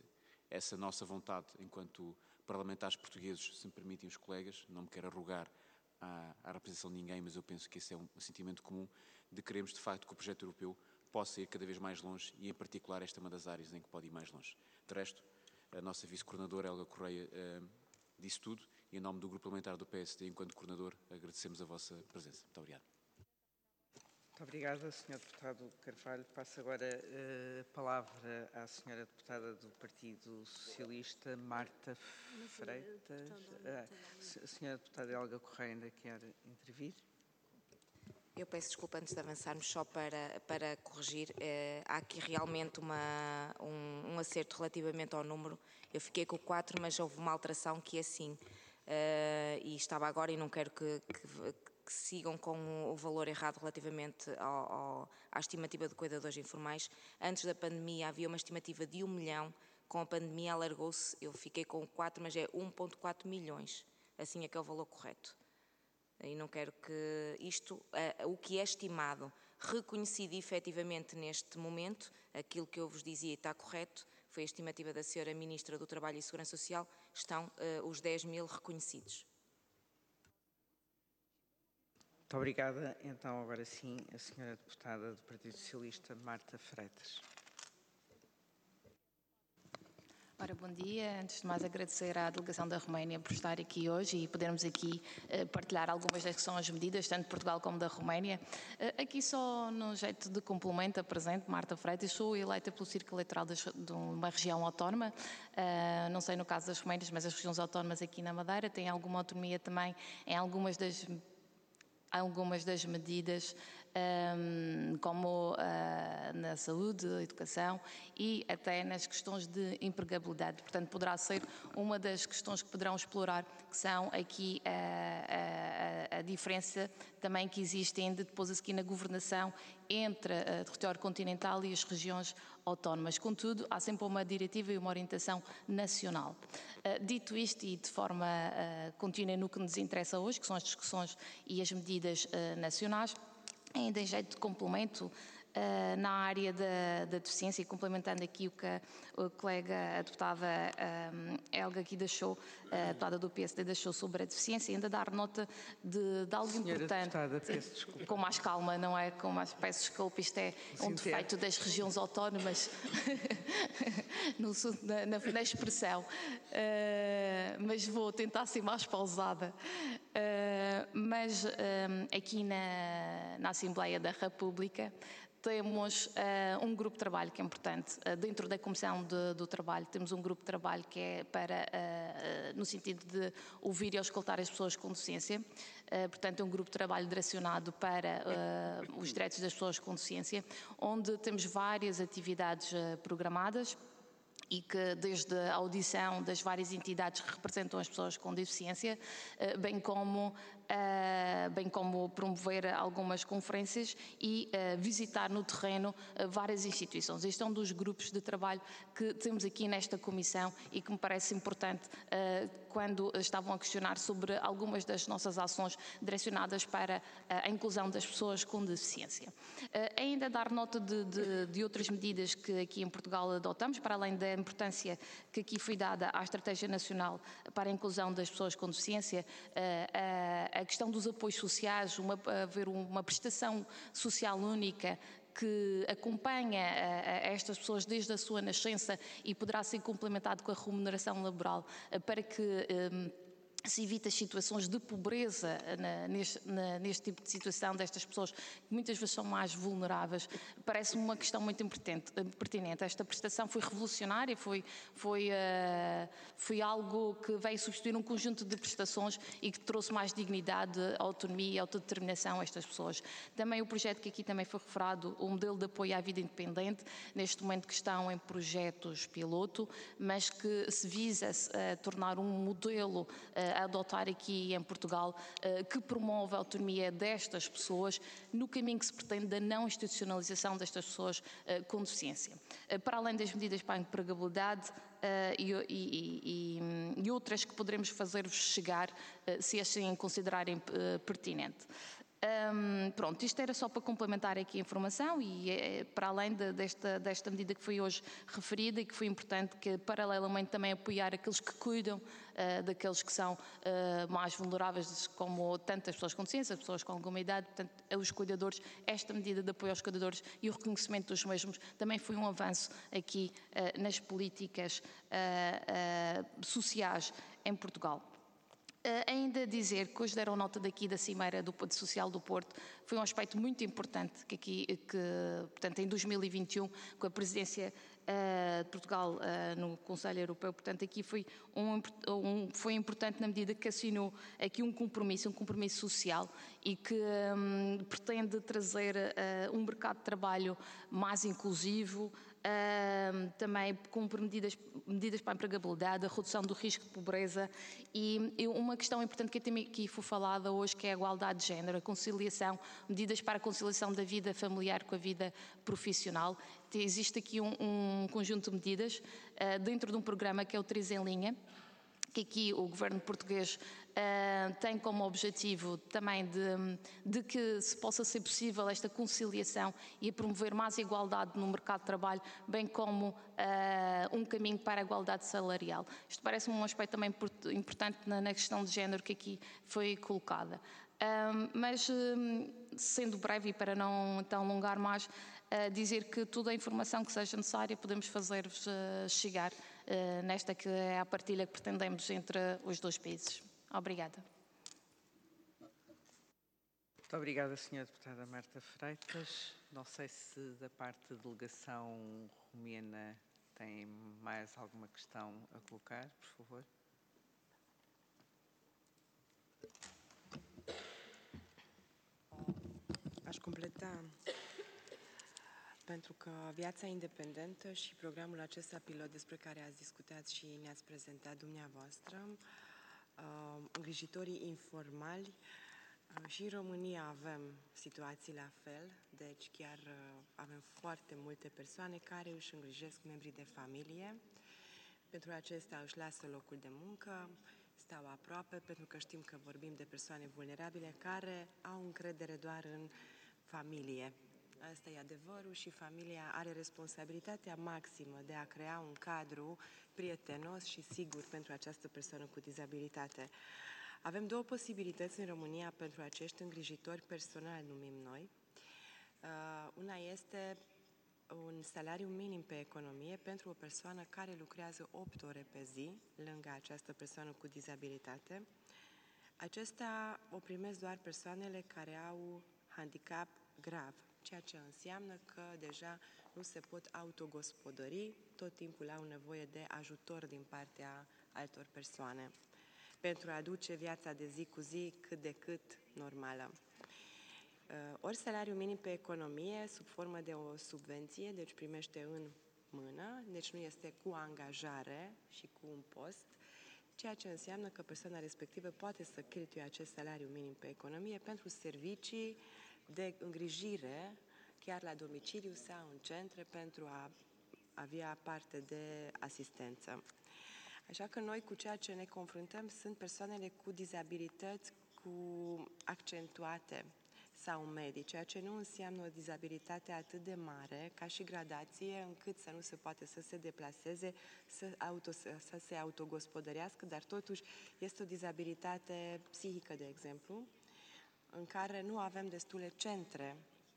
essa nossa vontade enquanto parlamentares portugueses, se me permitem os colegas, não me quero arrogar à, à representação de ninguém, mas eu penso que esse é um, um sentimento comum de queremos de facto que o projeto europeu possa ir cada vez mais longe e em particular esta é uma das áreas em que pode ir mais longe. De resto, a nossa vice-coordenadora Helga Correia eh, disse tudo e em nome do grupo parlamentar do P S D, enquanto coordenador, agradecemos a vossa presença. Muito obrigado. Muito obrigada, senhor Deputado Carvalho. Passo agora a palavra à senhora Deputada do Partido Socialista, Marta Freitas. A senhora Deputada Helga Correia ainda quer intervir? Eu peço desculpa antes de avançarmos, só para, para corrigir. Eh, há aqui realmente uma, um, um acerto relativamente ao número. Eu fiquei com o quatro, mas houve uma alteração que é assim. Eh, e estava agora e não quero que, que, que sigam com o valor errado relativamente ao, ao, à estimativa de cuidadores informais. Antes da pandemia havia uma estimativa de um milhão. Com a pandemia alargou-se. Eu fiquei com o quatro, mas é um vírgula quatro milhões. Assim é que é o valor correto. E não quero que isto, uh, o que é estimado, reconhecido efetivamente neste momento, aquilo que eu vos dizia e está correto, foi a estimativa da senhora Ministra do Trabalho e Segurança Social, estão uh, os dez mil reconhecidos. Muito obrigada. Então, agora sim, a senhora Deputada do Partido Socialista, Marta Freitas. Ora, bom dia. Antes de mais, agradecer à delegação da Roménia por estar aqui hoje e podermos aqui uh, partilhar algumas das que são as medidas, tanto de Portugal como da Roménia. Uh, aqui só no jeito de complemento, apresento Marta Freitas, sou eleita pelo Círculo Eleitoral das, de uma região autónoma, uh, não sei no caso das Roménias, mas as regiões autónomas aqui na Madeira têm alguma autonomia também em algumas das, algumas das medidas, Um, como uh, na saúde, educação e até nas questões de empregabilidade. Portanto, poderá ser uma das questões que poderão explorar, que são aqui a, a, a diferença também que existe ainda depois aqui na governação entre o território continental e as regiões autónomas. Contudo, há sempre uma diretiva e uma orientação nacional. Uh, dito isto e de forma uh, contínua no que nos interessa hoje, que são as discussões e as medidas uh, nacionais, ainda em jeito de complemento, uh, na área da, da deficiência, e complementando aqui o que a, a colega, a deputada um, Helga aqui deixou, a deputada do P S D deixou sobre a deficiência, ainda dar nota de, de algo Senhora importante. Deputada, peço desculpa. Com mais calma, não é? Com mais, peço desculpa, isto é um defeito das regiões autónomas no, na, na, na expressão, uh, mas vou tentar ser mais pausada. Uh, mas uh, aqui na, na Assembleia da República temos uh, um grupo de trabalho que é importante. Uh, dentro da Comissão de, do Trabalho temos um grupo de trabalho que é para, uh, uh, no sentido de ouvir e auscultar as pessoas com deficiência. Uh, portanto, é um grupo de trabalho direcionado para uh, os direitos das pessoas com deficiência, onde temos várias atividades uh, programadas, e que desde a audição das várias entidades que representam as pessoas com deficiência, bem como, bem como promover algumas conferências e visitar no terreno várias instituições. Este é um dos grupos de trabalho que temos aqui nesta comissão e que me parece importante quando estavam a questionar sobre algumas das nossas ações direcionadas para a inclusão das pessoas com deficiência. Ainda dar nota de, de, de outras medidas que aqui em Portugal adotamos, para além da importância que aqui foi dada à Estratégia Nacional para a Inclusão das Pessoas com Deficiência, a, a questão dos apoios sociais, uma, haver uma prestação social única que acompanha a, a estas pessoas desde a sua nascença e poderá ser complementado com a remuneração laboral para que um, se evita as situações de pobreza na, neste, na, neste tipo de situação destas pessoas que muitas vezes são mais vulneráveis. Parece-me uma questão muito pertinente. Esta prestação foi revolucionária, foi, foi, uh, foi algo que veio substituir um conjunto de prestações e que trouxe mais dignidade, autonomia e autodeterminação a estas pessoas. Também o projeto que aqui também foi referado, o modelo de apoio à vida independente, neste momento que estão em projetos piloto, mas que se visa uh, tornar um modelo uh, a adotar aqui em Portugal, que promove a autonomia destas pessoas no caminho que se pretende da não institucionalização destas pessoas com deficiência. Para além das medidas para a empregabilidade e, e, e, e outras que poderemos fazer-vos chegar, se assim considerarem pertinente. Um, pronto, isto era só para complementar aqui a informação e é, para além de, desta, desta medida que foi hoje referida e que foi importante que paralelamente também apoiar aqueles que cuidam uh, daqueles que são uh, mais vulneráveis, como tanto as pessoas com deficiência, as pessoas com alguma idade, portanto, os cuidadores, esta medida de apoio aos cuidadores e o reconhecimento dos mesmos também foi um avanço aqui uh, nas políticas uh, uh, sociais em Portugal. Uh, ainda dizer que hoje deram nota daqui da Cimeira do Poder Social do Porto, foi um aspecto muito importante que aqui, que, portanto, em dois mil e vinte e um, com a presidência uh, de Portugal uh, no Conselho Europeu, portanto, aqui foi, um, um, foi importante na medida que assinou aqui um compromisso, um compromisso social e que um, pretende trazer uh, um mercado de trabalho mais inclusivo, Uh, também com medidas, medidas para a empregabilidade, a redução do risco de pobreza e, e uma questão importante que também aqui foi falada hoje, que é a igualdade de género, a conciliação, medidas para a conciliação da vida familiar com a vida profissional. Existe aqui um, um conjunto de medidas uh, dentro de um programa que é o três em linha, que aqui o governo português uh, tem como objetivo também de, de que se possa ser possível esta conciliação e a promover mais igualdade no mercado de trabalho, bem como uh, um caminho para a igualdade salarial. Isto parece-me um aspecto também importante na, na questão de género que aqui foi colocada. Um, mas, um, sendo breve e para não então alongar mais, uh, dizer que toda a informação que seja necessária podemos fazer-vos uh, chegar uh, nesta que é a partilha que pretendemos entre os dois países. Obrigada. Muito obrigada, senhora Deputada Marta Freitas. Não sei se da parte da delegação romena tem mais alguma questão a colocar, por favor. Aș completa, pentru că viața independentă și programul acesta pilot despre care ați discutat și ne-ați prezentat dumneavoastră, îngrijitorii informali, și în România avem situații la fel, deci chiar avem foarte multe persoane care își îngrijesc membrii de familie. Pentru acestea își lasă locul de muncă, stau aproape, pentru că știm că vorbim de persoane vulnerabile care au încredere doar în familie. Asta e adevărul și familia are responsabilitatea maximă de a crea un cadru prietenos și sigur pentru această persoană cu dizabilitate. Avem două posibilități în România pentru acești îngrijitori personali, numim noi. Una este un salariu minim pe economie pentru o persoană care lucrează opt ore pe zi lângă această persoană cu dizabilitate. Acesta o primesc doar persoanele care au handicap grav, ceea ce înseamnă că deja nu se pot autogospodări, tot timpul au nevoie de ajutor din partea altor persoane pentru a aduce viața de zi cu zi cât de cât normală. Ori salariul minim pe economie, sub formă de o subvenție, deci primește în mână, deci nu este cu angajare și cu un post, ceea ce înseamnă că persoana respectivă poate să cheltuie acest salariu minim pe economie pentru servicii de îngrijire, chiar la domiciliu sau în centre, pentru a avea parte de asistență. Așa că noi cu ceea ce ne confruntăm sunt persoanele cu dizabilități cu accentuate sau medii, ceea ce nu înseamnă o dizabilitate atât de mare ca și gradație încât să nu se poate să se deplaseze, să, auto, să, să se autogospodărească, dar totuși este o dizabilitate psihică, de exemplu, în care nu avem destule centre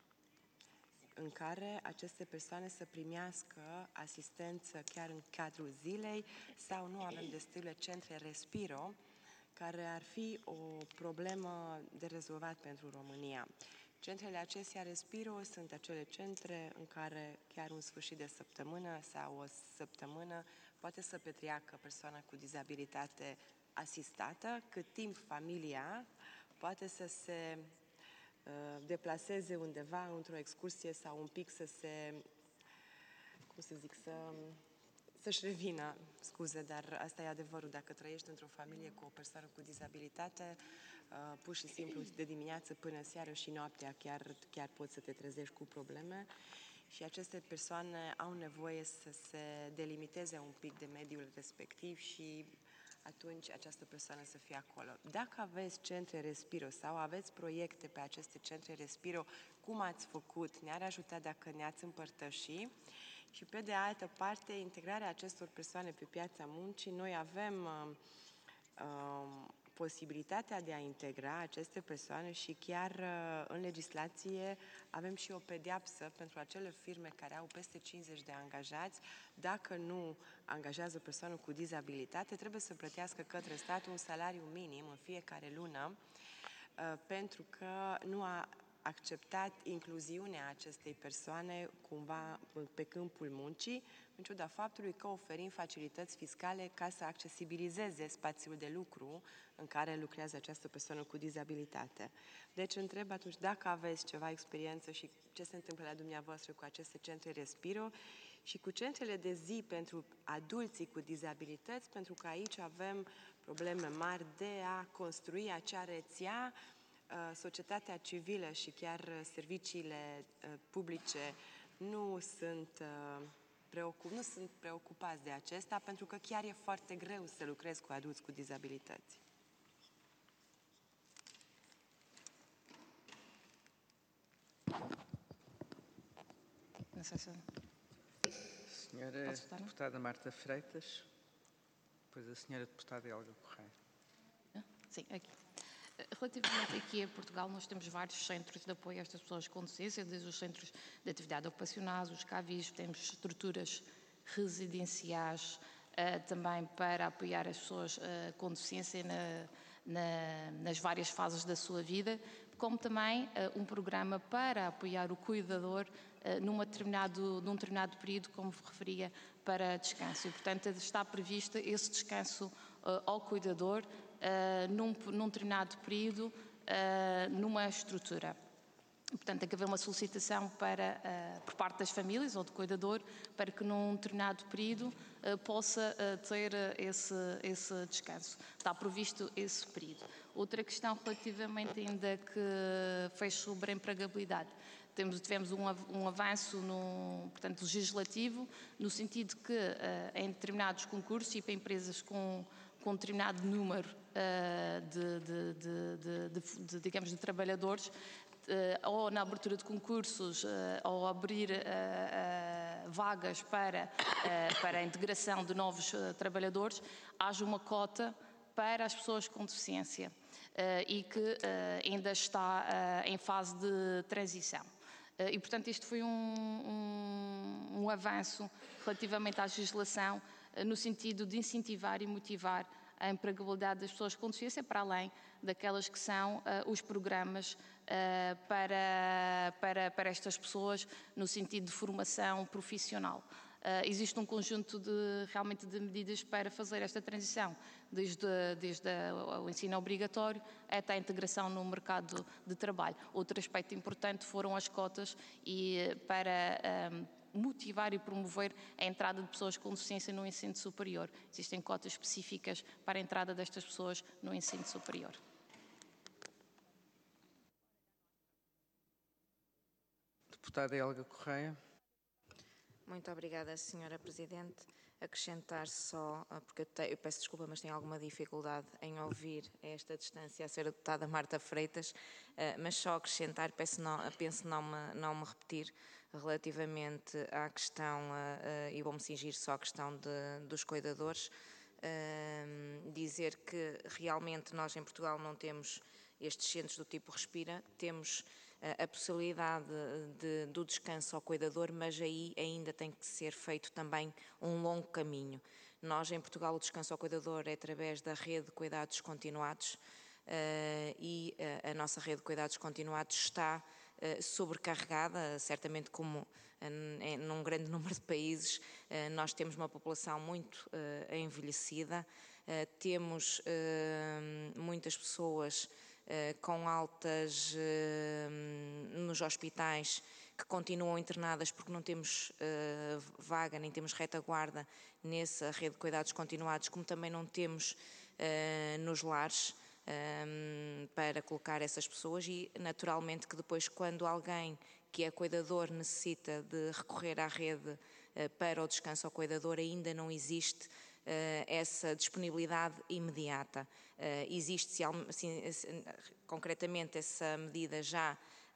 în care aceste persoane să primească asistență chiar în cadrul zilei sau nu avem destule centre Respiro, care ar fi o problemă de rezolvat pentru România. Centrele acestea Respiro sunt acele centre în care chiar un sfârșit de săptămână sau o săptămână poate să petreacă persoana cu dizabilitate asistată, cât timp familia poate să se deplaseze undeva într-o excursie sau un pic să se, cum să zic, să, să-și revină, scuze, dar asta e adevărul. Dacă trăiești într-o familie cu o persoană cu dizabilitate, pur și simplu de dimineață până seară și noaptea chiar, chiar poți să te trezești cu probleme și aceste persoane au nevoie să se delimiteze un pic de mediul respectiv și atunci această persoană să fie acolo. Dacă aveți centre Respiro sau aveți proiecte pe aceste centre Respiro, cum ați făcut? Ne-ar ajuta dacă ne-ați împărtăși. Și pe de altă parte, integrarea acestor persoane pe piața muncii, noi avem uh, uh, posibilitatea de a integra aceste persoane și chiar uh, în legislație avem și o pedeapsă pentru acele firme care au peste cincizeci de angajați. Dacă nu angajează o persoană cu dizabilitate, trebuie să plătească către stat un salariu minim în fiecare lună uh, pentru că nu a acceptat incluziunea acestei persoane cumva pe câmpul muncii, în ciuda faptului că oferim facilități fiscale ca să accesibilizeze spațiul de lucru în care lucrează această persoană cu dizabilitate. Deci întreb atunci dacă aveți ceva experiență și ce se întâmplă la dumneavoastră cu aceste centre Respiro și cu centrele de zi pentru adulții cu dizabilități, pentru că aici avem probleme mari de a construi acea rețea. Societatea civilă și chiar serviciile publice nu sunt, preocup, nu sunt preocupați de acesta, pentru că chiar e foarte greu să lucrezi cu adulți cu dizabilități. Senhora Deputada Marta Freitas, depois a Senhora Deputada Helga Correia. Sim, aqui. Relativamente aqui a Portugal, nós temos vários centros de apoio a estas pessoas com deficiência, desde os centros de atividade ocupacionais, os C A V Is, temos estruturas residenciais uh, também para apoiar as pessoas uh, com deficiência na, na, nas várias fases da sua vida, como também uh, um programa para apoiar o cuidador uh, numa determinado, num determinado período, como referia, para descanso. E, portanto, está previsto esse descanso uh, ao cuidador Uh, num, num determinado período, uh, numa estrutura. Portanto, tem que haver uma solicitação para, uh, por parte das famílias ou do cuidador para que num determinado período uh, possa uh, ter uh, esse, esse descanso. Está previsto esse período. Outra questão relativamente ainda que fez sobre a empregabilidade. Temos, tivemos um, um avanço no, portanto, legislativo, no sentido que uh, em determinados concursos e para empresas com com um determinado número uh, de, de, de, de, de, digamos, de trabalhadores, uh, ou na abertura de concursos, uh, ou abrir uh, uh, vagas para, uh, para a integração de novos uh, trabalhadores, haja uma cota para as pessoas com deficiência uh, e que uh, ainda está uh, em fase de transição. Uh, e, portanto, isto foi um, um, um avanço relativamente à legislação no sentido de incentivar e motivar a empregabilidade das pessoas com deficiência, para além daquelas que são uh, os programas uh, para, para, para estas pessoas, no sentido de formação profissional. Uh, existe um conjunto de, realmente de medidas para fazer esta transição, desde, desde a, o ensino obrigatório até a integração no mercado de trabalho. Outro aspecto importante foram as cotas e para um, motivar e promover a entrada de pessoas com deficiência no ensino superior. Existem cotas específicas para a entrada destas pessoas no ensino superior. Deputada Helga Correia. Muito obrigada, senhora Presidente. Acrescentar só, porque eu, te, eu peço desculpa, mas tenho alguma dificuldade em ouvir a esta distância a senhora deputada Marta Freitas, mas só acrescentar, peço não, penso não me, não me repetir, relativamente à questão, e vou-me cingir só à questão de, dos cuidadores, dizer que realmente nós em Portugal não temos estes centros do tipo Respira, temos a possibilidade de, do descanso ao cuidador, mas aí ainda tem que ser feito também um longo caminho. Nós, em Portugal, o descanso ao cuidador é através da rede de cuidados continuados uh, e uh, a nossa rede de cuidados continuados está uh, sobrecarregada, certamente como uh, em, num grande número de países, uh, nós temos uma população muito uh, envelhecida, uh, temos uh, muitas pessoas Uh, com altas uh, nos hospitais que continuam internadas porque não temos uh, vaga, nem temos retaguarda nessa rede de cuidados continuados, como também não temos uh, nos lares um, para colocar essas pessoas e, naturalmente, que depois, quando alguém que é cuidador necessita de recorrer à rede uh, para o descanso ao cuidador, ainda não existe essa disponibilidade imediata. Existe, se, assim, concretamente, essa medida já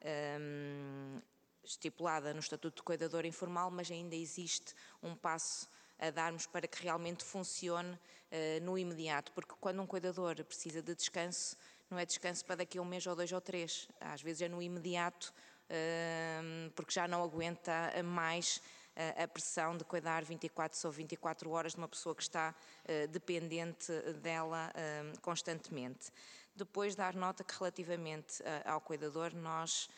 um, estipulada no Estatuto de Cuidador Informal, mas ainda existe um passo a darmos para que realmente funcione uh, no imediato, porque quando um cuidador precisa de descanso, não é descanso para daqui a um mês ou dois ou três, às vezes é no imediato, uh, porque já não aguenta mais uh, a pressão de cuidar vinte e quatro ou vinte e quatro horas de uma pessoa que está uh, dependente dela uh, constantemente. Depois, dar nota que relativamente uh, ao cuidador, nós,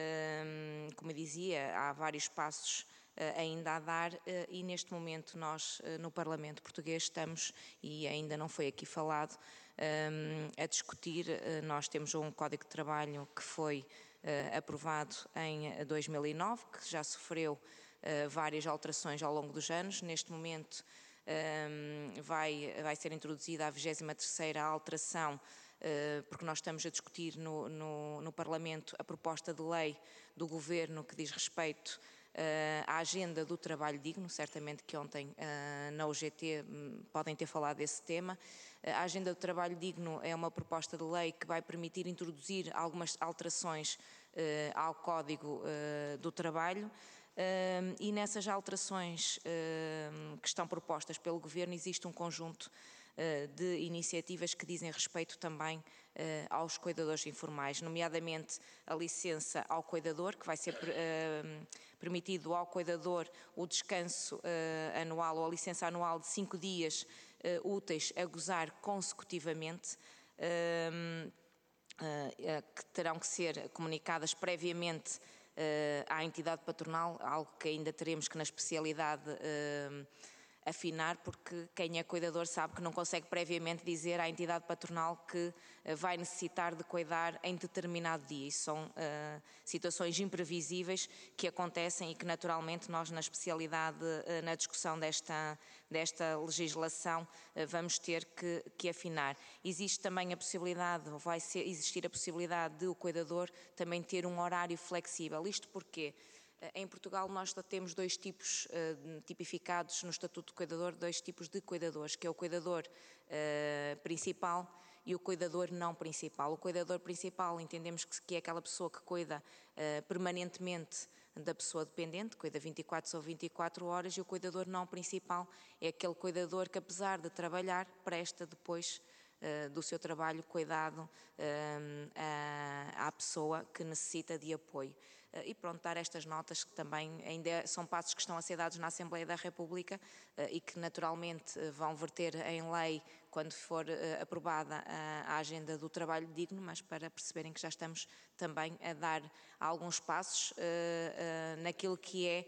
uh, como eu dizia, há vários passos uh, ainda a dar uh, e neste momento nós uh, no Parlamento Português estamos, e ainda não foi aqui falado, um, a discutir, uh, nós temos um Código de Trabalho que foi uh, aprovado em dois mil e nove, que já sofreu uh, várias alterações ao longo dos anos. Neste momento um, vai, vai ser introduzida a vigésima terceira alteração, porque nós estamos a discutir no, no, no Parlamento a proposta de lei do Governo que diz respeito uh, à agenda do trabalho digno, certamente que ontem uh, na U G T um, podem ter falado desse tema. Uh, a agenda do trabalho digno é uma proposta de lei que vai permitir introduzir algumas alterações uh, ao Código uh, do Trabalho. Uh, e nessas alterações uh, que estão propostas pelo Governo existe um conjunto de iniciativas que dizem respeito também uh, aos cuidadores informais, nomeadamente a licença ao cuidador, que vai ser uh, permitido ao cuidador o descanso uh, anual ou a licença anual de cinco dias uh, úteis a gozar consecutivamente, uh, uh, que terão que ser comunicadas previamente uh, à entidade patronal, algo que ainda teremos que na especialidade uh, afinar, porque quem é cuidador sabe que não consegue previamente dizer à entidade patronal que uh, vai necessitar de cuidar em determinado dia. Isso são uh, situações imprevisíveis que acontecem e que naturalmente nós na especialidade, uh, na discussão desta, desta legislação, uh, vamos ter que, que afinar. Existe também a possibilidade, ou vai ser, existir a possibilidade de o cuidador também ter um horário flexível. Isto porquê? Em Portugal nós temos dois tipos uh, tipificados no Estatuto do Cuidador, dois tipos de cuidadores, que é o cuidador uh, principal e o cuidador não principal. O cuidador principal entendemos que, que é aquela pessoa que cuida uh, permanentemente da pessoa dependente, cuida vinte e quatro ou vinte e quatro horas, e o cuidador não principal é aquele cuidador que, apesar de trabalhar, presta depois uh, do seu trabalho cuidado uh, à, à pessoa que necessita de apoio. E pronto, dar estas notas que também ainda são passos que estão a ser dados na Assembleia da República e que naturalmente vão verter em lei quando for aprovada a agenda do trabalho digno, mas para perceberem que já estamos também a dar alguns passos naquilo que é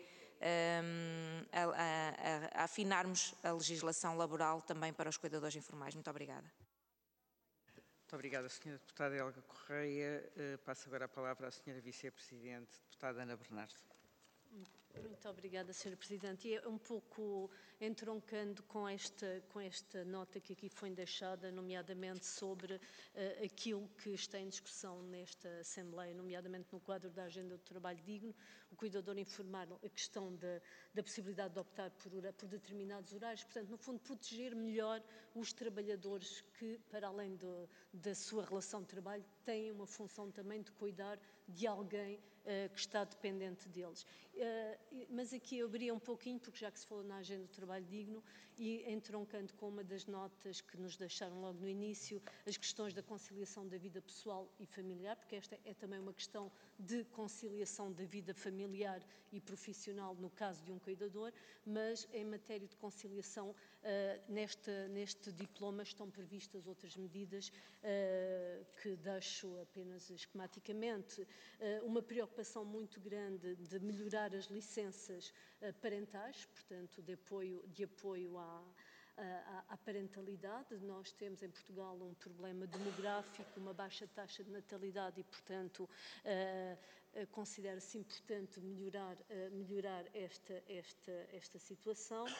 a, a, a afinarmos a legislação laboral também para os cuidadores informais. Muito obrigada. Muito obrigada, senhora Deputada Helga Correia. Uh, passo agora a palavra à senhora Vice-Presidente, Deputada Ana Bernardo. Muito obrigada, senhora Presidente. E é um pouco entroncando com esta, com esta nota que aqui foi deixada, nomeadamente sobre uh, aquilo que está em discussão nesta Assembleia, nomeadamente no quadro da Agenda do Trabalho Digno, o cuidador informar a questão da, da possibilidade de optar por, por determinados horários, portanto, no fundo, proteger melhor os trabalhadores que, para além do, da sua relação de trabalho, têm uma função também de cuidar de alguém uh, que está dependente deles. Uh, mas aqui eu abriria um pouquinho, porque já que se falou na Agenda do Trabalho Digno, e entroncando com uma das notas que nos deixaram logo no início, as questões da conciliação da vida pessoal e familiar, porque esta é também uma questão de conciliação da vida familiar e profissional no caso de um cuidador, mas em matéria de conciliação, uh, neste, neste diploma estão previstas outras medidas uh, que deixo apenas esquematicamente. Uh, uma preocupação muito grande de melhorar as licenças uh, parentais, portanto, de apoio, de apoio à, à, à parentalidade. Nós temos em Portugal um problema demográfico, uma baixa taxa de natalidade e, portanto, uh, considera-se importante melhorar, uh, melhorar esta, esta, esta situação.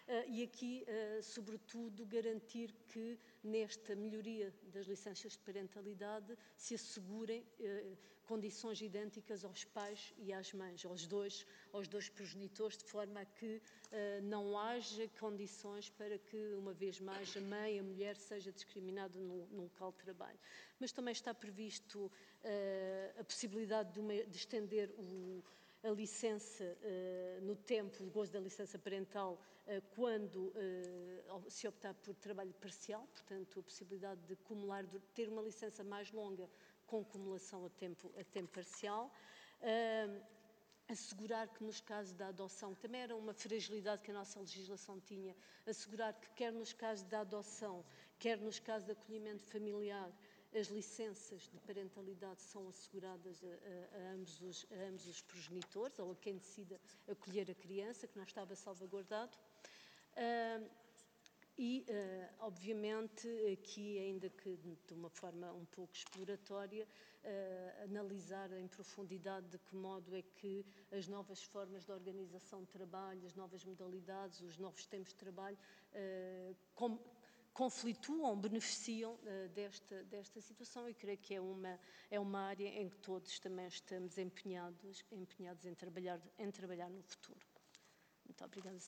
e aqui, sobretudo, garantir que nesta melhoria das licenças de parentalidade se assegurem condições idênticas aos pais e às mães, aos dois, aos dois progenitores, de forma a que uh, não haja condições para que, uma vez mais, a mãe, a mulher, seja discriminada no, no local de trabalho. Mas também está previsto uh, a possibilidade de, uma, de estender o, a licença uh, no tempo, o gozo da licença parental, uh, quando uh, se optar por trabalho parcial, portanto, a possibilidade de acumular, de ter uma licença mais longa com acumulação a tempo, a tempo parcial. Uh, assegurar que nos casos da adoção, também era uma fragilidade que a nossa legislação tinha, assegurar que quer nos casos da adoção, quer nos casos de acolhimento familiar, as licenças de parentalidade são asseguradas a, a, a, ambos, os, a ambos os progenitores, ou a quem decida acolher a criança, que não estava salvaguardado. Uh, E, uh, obviamente, aqui, ainda que de uma forma um pouco exploratória, uh, analisar em profundidade de que modo é que as novas formas de organização de trabalho, as novas modalidades, os novos tempos de trabalho, uh, com, conflituam, beneficiam uh, desta, desta situação, e creio que é uma, é uma área em que todos também estamos empenhados, empenhados em trabalhar, em trabalhar no futuro. Muito obrigada.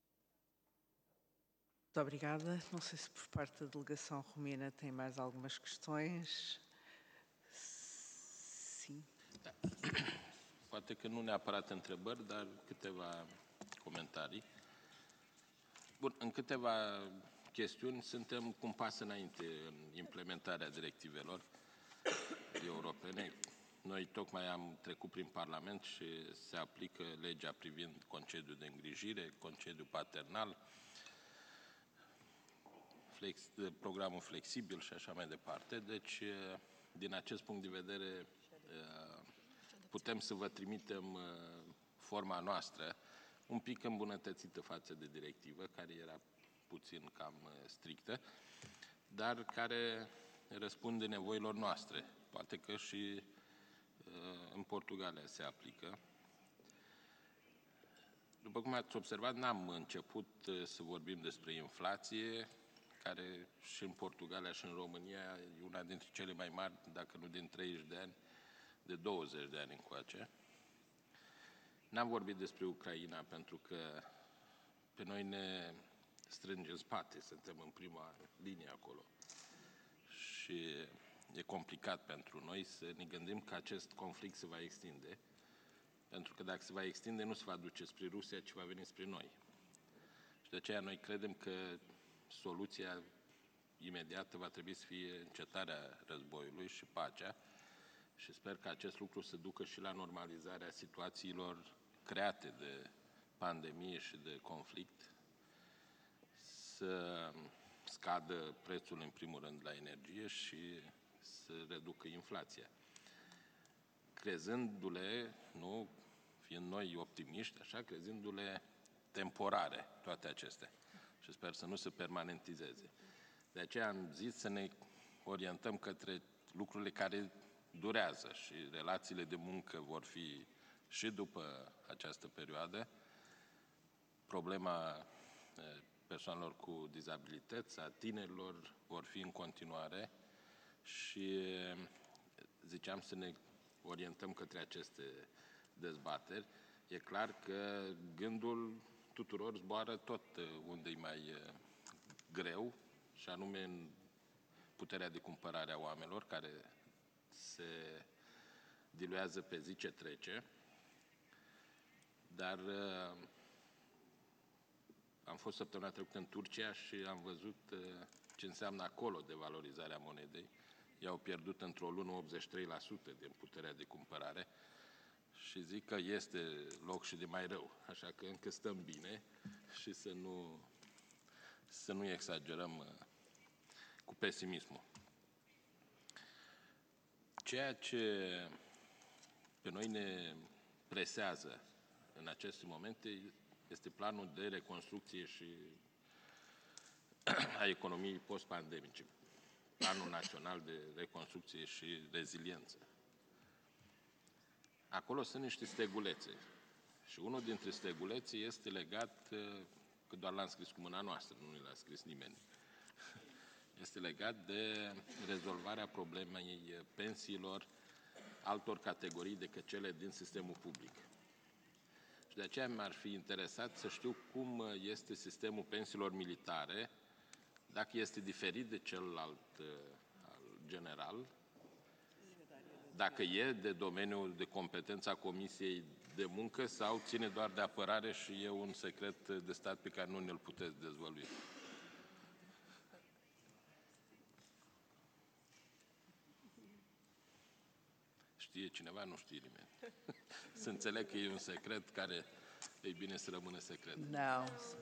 Muito obrigada. Não sei se por parte da delegação romena tem mais algumas questões. Sim. Poate că nu neapărat întrebări, dar câteva comentarii. Bun, în câteva chestiuni suntem cu un pas înainte în implementarea directivelor europene. Noi tocmai am trecut prin Parlament și se aplică legea privind concediul de îngrijire, concediul paternal, Flex, programul flexibil și așa mai departe. Deci, din acest punct de vedere, putem să vă trimitem forma noastră, un pic îmbunătățită față de directivă, care era puțin cam strictă, dar care răspunde nevoilor noastre. Poate că și în Portugalia se aplică. După cum ați observat, n-am început să vorbim despre inflație, care și în Portugalia și în România e una dintre cele mai mari, dacă nu din treizeci de ani, de douăzeci de ani încoace. N-am vorbit despre Ucraina pentru că pe noi ne strânge în spate, suntem în prima linie acolo. Și e complicat pentru noi să ne gândim că acest conflict se va extinde, pentru că dacă se va extinde, nu se va duce spre Rusia, ci va veni spre noi. Și de aceea noi credem că soluția imediată va trebui să fie încetarea războiului și pacea, și sper că acest lucru să ducă și la normalizarea situațiilor create de pandemie și de conflict, să scadă prețul în primul rând la energie și să reducă inflația. Crezându-le, nu fiind noi optimiști, așa, crezându-le temporare toate acestea. Și sper să nu se permanentizeze. De aceea am zis să ne orientăm către lucrurile care durează și relațiile de muncă vor fi și după această perioadă. Problema persoanelor cu dizabilități, a tinerilor, vor fi în continuare și ziceam să ne orientăm către aceste dezbateri. E clar că gândul tuturor zboară tot unde e mai greu, și anume în puterea de cumpărare a oamenilor, care se diluează pe zi ce trece. Dar am fost săptămâna trecută în Turcia și am văzut ce înseamnă acolo devalorizarea monedei. Ei au pierdut într-o lună optzeci și trei la sută din puterea de cumpărare și zic că este loc și de mai rău. Așa că încă stăm bine și să nu, să nu exagerăm cu pesimismul. Ceea ce pe noi ne presează în aceste momente este planul de reconstrucție și a economiei post-pandemice. Planul Național de Reconstrucție și Reziliență. Acolo sunt niște stegulețe. Și unul dintre stegulețe este legat că doar l-am scris cu mâna noastră, nu l-a scris nimeni. Este legat de rezolvarea problemei pensiilor altor categorii decât cele din sistemul public. Și de aceea mi-ar fi interesat să știu cum este sistemul pensiilor militare, dacă este diferit de celălalt al general, dacă e de domeniul de competență a Comisiei de Muncă sau ține doar de apărare și e un secret de stat pe care nu ne-l puteți dezvălui. Știe cineva? Nu știe nimeni. Să înțeleg că e un secret care e bine să rămână secret. No.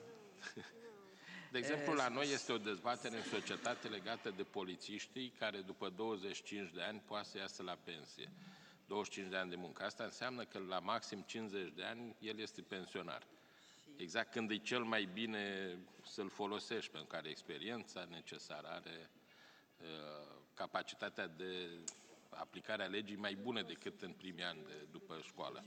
De exemplu, la noi este o dezbatere în societate legată de polițiștii care după douăzeci și cinci de ani poate să iasă la pensie. douăzeci și cinci de ani de muncă. Asta înseamnă că la maxim cincizeci de ani el este pensionar. Exact când e cel mai bine să-l folosești, pentru că are experiența necesară, are uh, capacitatea de aplicare a legii mai bună decât în primii ani de, după școală.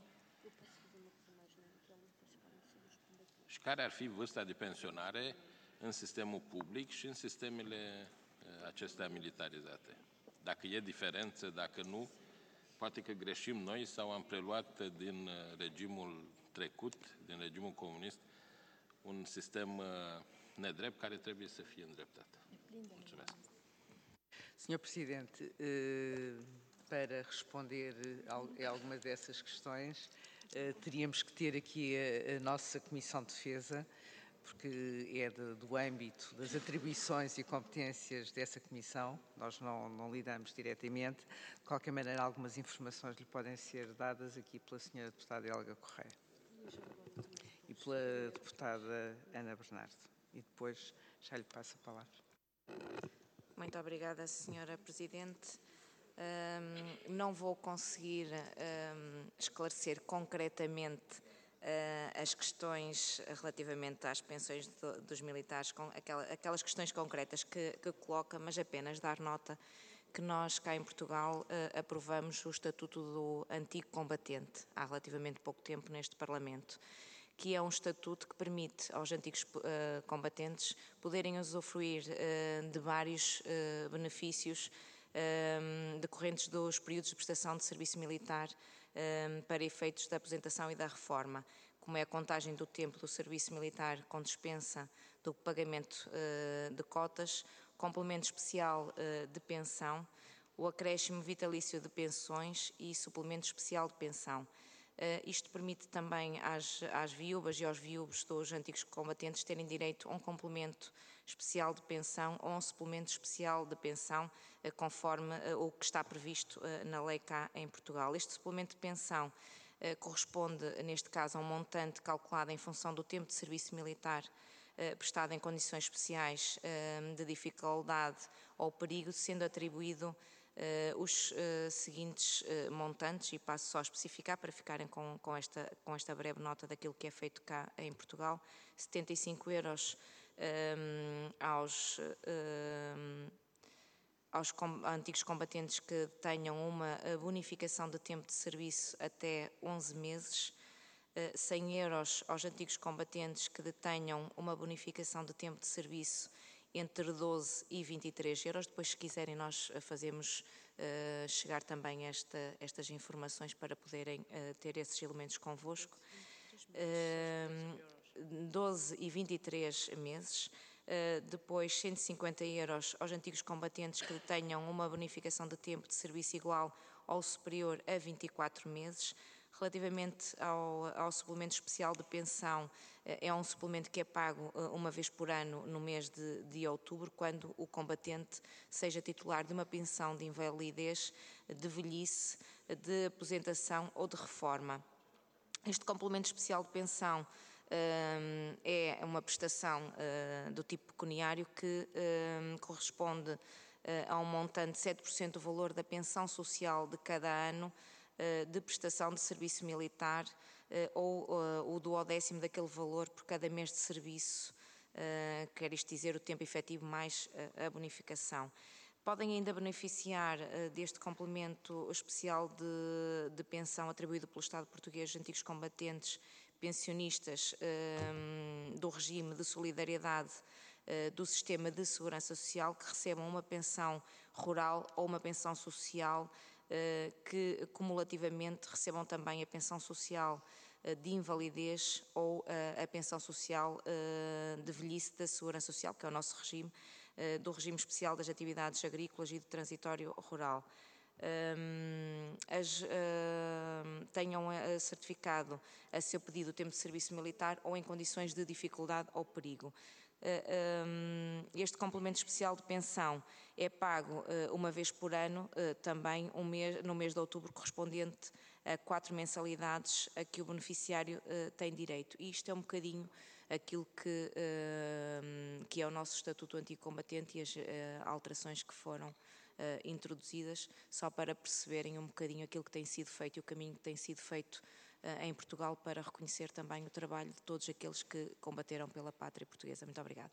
Și care ar fi vârsta de pensionare în sistemul public și în sistemele acestea militarizate? Dacă e diferență, dacă nu, poate că greșim noi sau am preluat din regimul trecut, din regimul comunist, un sistem nedrept care trebuie să fie îndreptat. Mulțumesc. senhor Presidente, para responder a algumas dessas questões, teríamos que ter aqui a, a nossa Comissão de Defesa, porque é de, do âmbito das atribuições e competências dessa Comissão, nós não, não lidamos diretamente. De qualquer maneira, algumas informações lhe podem ser dadas aqui pela senhora deputada Helga Correia e pela deputada Ana Bernardo. E depois já lhe passo a palavra. Muito obrigada, senhora Presidente. Um, não vou conseguir um, esclarecer concretamente uh, as questões relativamente às pensões do, dos militares, com aquela, aquelas questões concretas que, que coloca, mas apenas dar nota que nós, cá em Portugal, uh, aprovamos o Estatuto do Antigo Combatente há relativamente pouco tempo neste Parlamento, que é um estatuto que permite aos antigos uh, combatentes poderem usufruir uh, de vários uh, benefícios um, decorrentes dos períodos de prestação de serviço militar um, para efeitos da aposentação e da reforma, como é a contagem do tempo do serviço militar com dispensa do pagamento uh, de cotas, complemento especial uh, de pensão, o acréscimo vitalício de pensões e suplemento especial de pensão. Uh, isto permite também às, às viúvas e aos viúvos dos antigos combatentes terem direito a um complemento especial de pensão ou um suplemento especial de pensão, uh, conforme uh, o que está previsto uh, na lei cá em Portugal. Este suplemento de pensão uh, corresponde, neste caso, a um montante calculado em função do tempo de serviço militar uh, prestado em condições especiais uh, de dificuldade ou perigo, sendo atribuído Uh, os uh, seguintes uh, montantes, e passo só a especificar para ficarem com, com, esta, com esta breve nota daquilo que é feito cá em Portugal: setenta e cinco euros um, aos, um, aos com, antigos combatentes que tenham uma bonificação de tempo de serviço até onze meses, uh, cem euros aos antigos combatentes que detenham uma bonificação de tempo de serviço entre doze e vinte e três euros. Depois, se quiserem, nós fazemos uh, chegar também esta, estas informações para poderem uh, ter esses elementos convosco. Uh, doze e vinte e três meses. Uh, depois, cento e cinquenta euros aos antigos combatentes que tenham uma bonificação de tempo de serviço igual ou superior a vinte e quatro meses. Relativamente ao, ao suplemento especial de pensão, é um suplemento que é pago uma vez por ano no mês de, de outubro, quando o combatente seja titular de uma pensão de invalidez, de velhice, de aposentação ou de reforma. Este complemento especial de pensão um, é uma prestação uh, do tipo pecuniário que um, corresponde uh, a um montante de sete por cento do valor da pensão social de cada ano de prestação de serviço militar uh, ou uh, o duodécimo daquele valor por cada mês de serviço, uh, quer isto dizer o tempo efetivo mais uh, a bonificação. Podem ainda beneficiar uh, deste complemento especial de, de pensão atribuído pelo Estado português de antigos combatentes pensionistas do regime de solidariedade do Sistema de Segurança Social que recebam uma pensão rural ou uma pensão social que cumulativamente recebam também a pensão social de invalidez ou a pensão social de velhice da Segurança Social, que é o nosso regime, do regime especial das atividades agrícolas e de transitório rural. As, tenham certificado a seu pedido o tempo de serviço militar ou em condições de dificuldade ou perigo. Este complemento especial de pensão é pago uma vez por ano, também um mês, no mês de outubro, correspondente a quatro mensalidades a que o beneficiário tem direito. E isto é um bocadinho aquilo que, que é o nosso Estatuto Anticombatente e as alterações que foram introduzidas, só para perceberem um bocadinho aquilo que tem sido feito e o caminho que tem sido feito em Portugal para reconhecer também o trabalho de todos aqueles que combateram pela pátria portuguesa. Muito obrigada.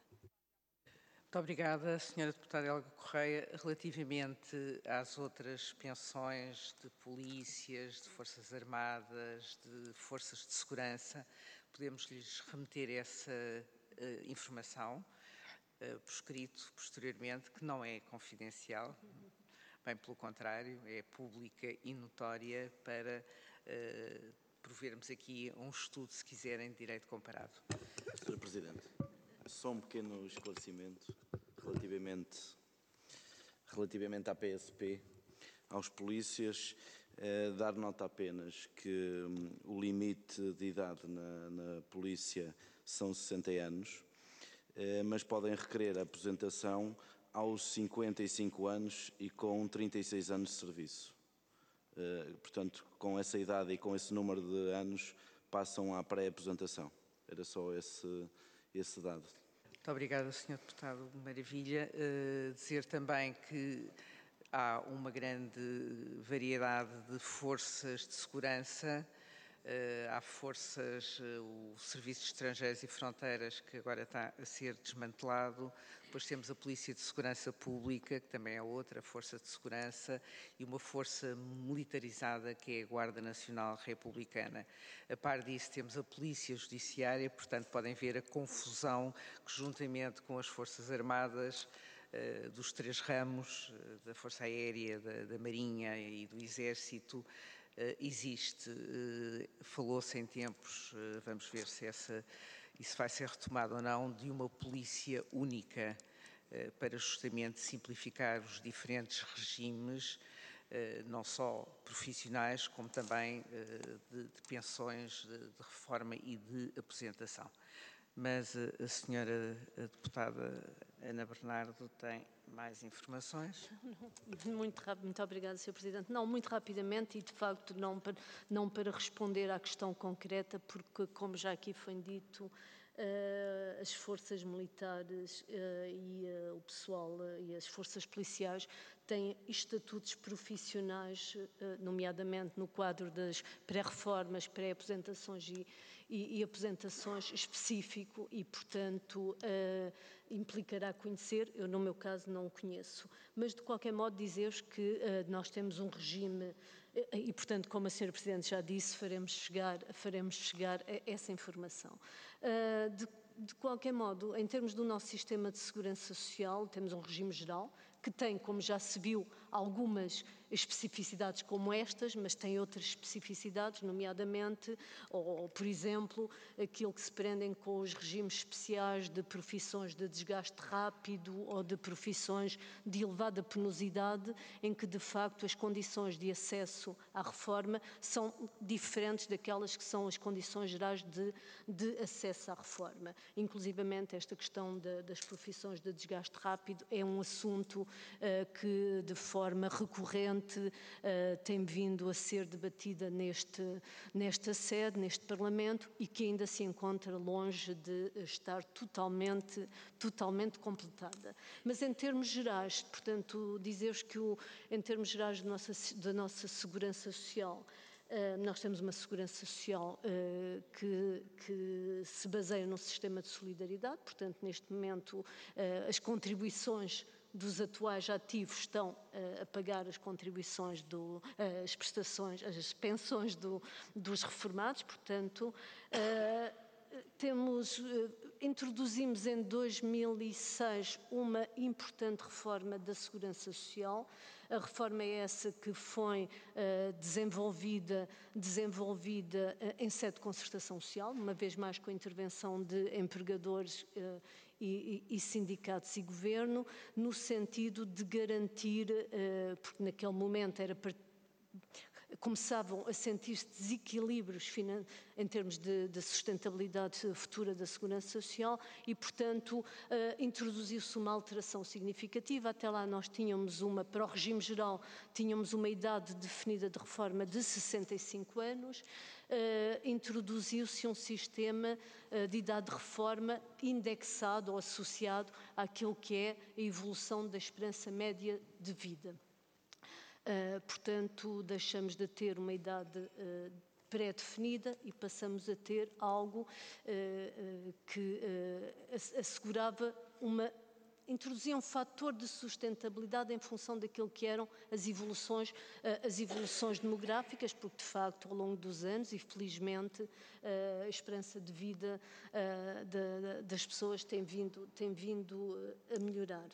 Muito obrigada, senhora Deputada Helga Correia. Relativamente às outras pensões de polícias, de forças armadas, de forças de segurança, podemos lhes remeter essa uh, informação uh, por escrito, posteriormente, que não é confidencial, bem pelo contrário, é pública e notória para uh, provermos aqui um estudo, se quiserem, de direito comparado. senhor Presidente, só um pequeno esclarecimento relativamente, relativamente à P S P, aos polícias, eh, dar nota apenas que hum, o limite de idade na, na polícia são sessenta anos, eh, mas podem requerer a aposentação aos cinquenta e cinco anos e com trinta e seis anos de serviço. Uh, portanto, com essa idade e com esse número de anos, passam à pré-aposentação. Era só esse, esse dado. Muito obrigada, senhor Deputado. Maravilha. Uh, dizer também que há uma grande variedade de forças de segurança. Uh, há forças, uh, o Serviço de Estrangeiros e Fronteiras, que agora está a ser desmantelado. Depois temos a Polícia de Segurança Pública, que também é outra força de segurança, e uma força militarizada, que é a Guarda Nacional Republicana. A par disso, temos a Polícia Judiciária, portanto, podem ver a confusão que, juntamente com as Forças Armadas, uh, dos três ramos, uh, da Força Aérea, da, da Marinha e do Exército, Uh, existe, uh, falou-se em tempos, uh, vamos ver se essa, isso vai ser retomado ou não, de uma polícia única uh, para justamente simplificar os diferentes regimes, uh, não só profissionais, como também uh, de, de pensões, de, de reforma e de aposentação. Mas uh, a senhora a deputada Ana Bernardo tem mais informações? Muito, muito obrigada, senhor Presidente. Não, muito rapidamente e, de facto, não para, não para responder à questão concreta, porque, como já aqui foi dito, uh, as forças militares uh, e uh, o pessoal uh, e as forças policiais têm estatutos profissionais, uh, nomeadamente no quadro das pré-reformas, pré-aposentações e, e, e aposentações específico e, portanto, uh, implicará conhecer, eu no meu caso não o conheço, mas de qualquer modo dizer-vos que uh, nós temos um regime uh, e, portanto, como a senhora Presidente já disse, faremos chegar, faremos chegar a essa informação. Uh, de, de qualquer modo, em termos do nosso sistema de segurança social, temos um regime geral que tem, como já se viu, algumas especificidades como estas, mas tem outras especificidades, nomeadamente, ou, ou por exemplo, aquilo que se prendem com os regimes especiais de profissões de desgaste rápido ou de profissões de elevada penosidade, em que, de facto, as condições de acesso à reforma são diferentes daquelas que são as condições gerais de, de acesso à reforma. Inclusivamente, esta questão de, das profissões de desgaste rápido é um assunto uh, que, de forma recorrente, uh, tem vindo a ser debatida neste, nesta sede, neste Parlamento, e que ainda se encontra longe de estar totalmente, totalmente completada. Mas em termos gerais, portanto, dizer-vos que o, em termos gerais da nossa, da nossa segurança social, Uh, nós temos uma segurança social uh, que, que se baseia num sistema de solidariedade, portanto, neste momento, uh, as contribuições dos atuais ativos estão uh, a pagar as contribuições, do, uh, as prestações, as pensões do, dos reformados, portanto, uh, temos, uh, introduzimos em dois mil e seis uma importante reforma da Segurança Social. A reforma é essa que foi uh, desenvolvida, desenvolvida uh, em sede de concertação social, uma vez mais com a intervenção de empregadores uh, e, e, e sindicatos e governo, no sentido de garantir, uh, porque naquele momento era part... começavam a sentir-se desequilíbrios em termos de, de sustentabilidade futura da Segurança Social e, portanto, uh, introduziu-se uma alteração significativa. Até lá nós tínhamos uma, para o regime geral, tínhamos uma idade definida de reforma de sessenta e cinco anos, uh, introduziu-se um sistema uh, de idade de reforma indexado ou associado àquilo que é a evolução da esperança média de vida. Uh, portanto, deixamos de ter uma idade uh, pré-definida e passamos a ter algo uh, uh, que uh, assegurava uma... introduzia um fator de sustentabilidade em função daquilo que eram as evoluções, uh, as evoluções demográficas, porque, de facto, ao longo dos anos, e felizmente, uh, a esperança de vida uh, de, de, das pessoas tem vindo, tem vindo uh, a melhorar.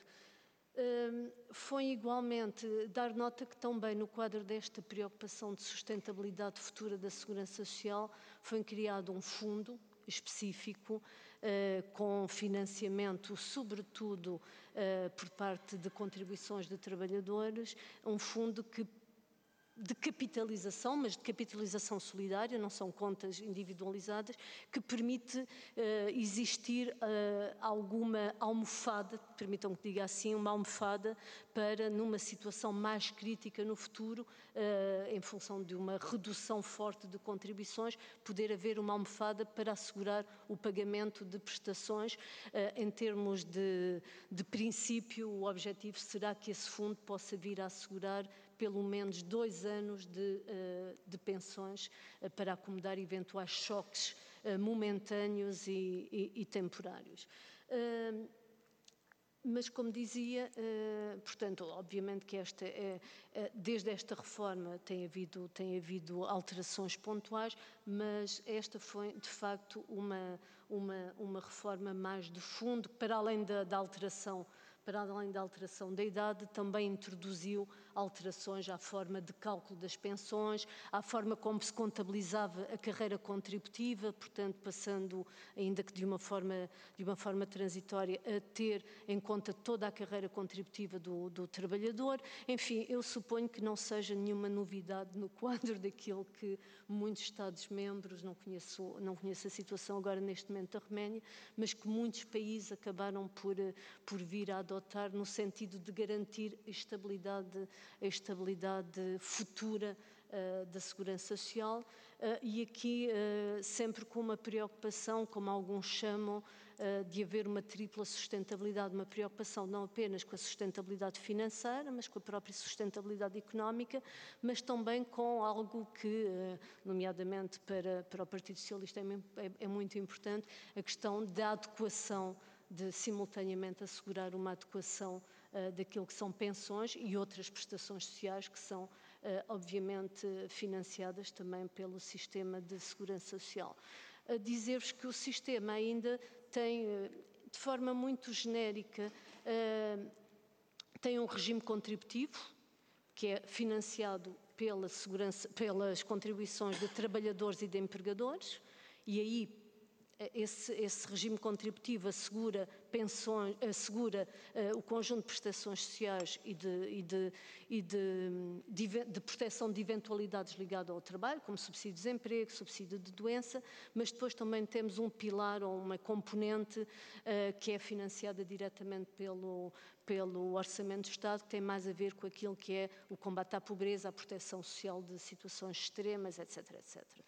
Um, foi igualmente dar nota que também no quadro desta preocupação de sustentabilidade futura da Segurança Social foi criado um fundo específico uh, com financiamento, sobretudo uh, por parte de contribuições de trabalhadores, um fundo que de capitalização, mas de capitalização solidária, não são contas individualizadas, que permite uh, existir uh, alguma almofada, permitam que diga assim, uma almofada para, numa situação mais crítica no futuro, uh, em função de uma redução forte de contribuições, poder haver uma almofada para assegurar o pagamento de prestações. Uh, em termos de, de princípio, o objetivo será que esse fundo possa vir a assegurar pelo menos dois anos de, uh, de pensões uh, para acomodar eventuais choques uh, momentâneos e, e, e temporários. Uh, mas, como dizia, uh, portanto, obviamente que esta é, uh, desde esta reforma tem havido, tem havido alterações pontuais, mas esta foi, de facto, uma, uma, uma reforma mais de fundo, para além da, da alteração para além da alteração da idade, também introduziu alterações à forma de cálculo das pensões, à forma como se contabilizava a carreira contributiva, portanto, passando, ainda que de uma forma, de uma forma transitória, a ter em conta toda a carreira contributiva do, do trabalhador. Enfim, eu suponho que não seja nenhuma novidade no quadro daquilo que muitos Estados-membros, não conheço, não conheço a situação agora neste momento da Roménia, mas que muitos países acabaram por, por vir a adotar no sentido de garantir a estabilidade, a estabilidade futura uh, da Segurança Social uh, e aqui uh, sempre com uma preocupação, como alguns chamam, uh, de haver uma tripla sustentabilidade, uma preocupação não apenas com a sustentabilidade financeira, mas com a própria sustentabilidade económica, mas também com algo que, uh, nomeadamente para, para o Partido Socialista é, é, é muito importante, a questão da adequação, de simultaneamente assegurar uma adequação uh, daquilo que são pensões e outras prestações sociais que são, uh, obviamente, financiadas também pelo sistema de segurança social. Uh, dizer-vos que o sistema ainda tem, uh, de forma muito genérica, uh, tem um regime contributivo, que é financiado pela segurança, pelas contribuições de trabalhadores e de empregadores, e aí Esse, esse regime contributivo assegura, pensões, assegura uh, o conjunto de prestações sociais e, de, e, de, e de, de, de proteção de eventualidades ligadas ao trabalho, como subsídio de desemprego, subsídio de doença, mas depois também temos um pilar ou uma componente uh, que é financiada diretamente pelo, pelo Orçamento do Estado, que tem mais a ver com aquilo que é o combate à pobreza, a proteção social de situações extremas, etc, etcétera.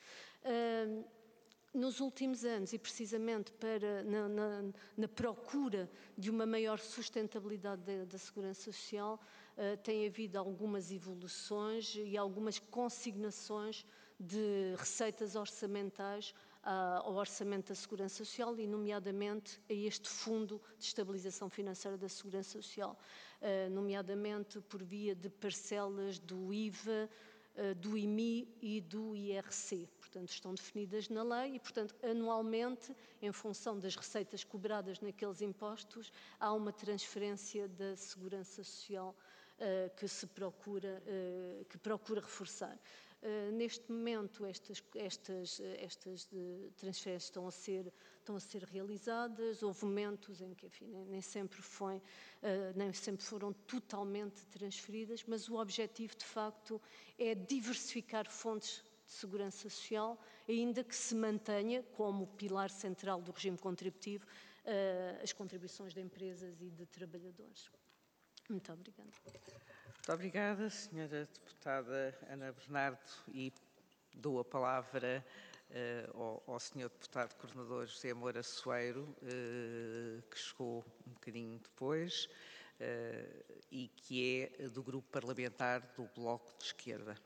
Uh, Nos últimos anos, e precisamente para, na, na, na procura de uma maior sustentabilidade da, da segurança social, uh, tem havido algumas evoluções e algumas consignações de receitas orçamentais ao Orçamento da Segurança Social e, nomeadamente, a este Fundo de Estabilização Financeira da Segurança Social, nomeadamente por via de parcelas do I V A, do I M I e do I R C. Portanto, estão definidas na lei e, portanto, anualmente, em função das receitas cobradas naqueles impostos, há uma transferência da Segurança Social uh, que se procura, uh, que procura reforçar. Uh, neste momento, estas, estas, estas transferências estão a, ser, estão a ser realizadas. Houve momentos em que, enfim, nem, nem, sempre foi, uh, nem sempre foram totalmente transferidas, mas o objetivo, de facto, é diversificar fontes de segurança social, ainda que se mantenha como pilar central do regime contributivo uh, as contribuições de empresas e de trabalhadores. Muito obrigada. Muito obrigada, senhora Deputada Ana Bernardo, e dou a palavra uh, ao, ao senhor Deputado Coordenador José Moura Soeiro, uh, que chegou um bocadinho depois, uh, e que é do Grupo Parlamentar do Bloco de Esquerda.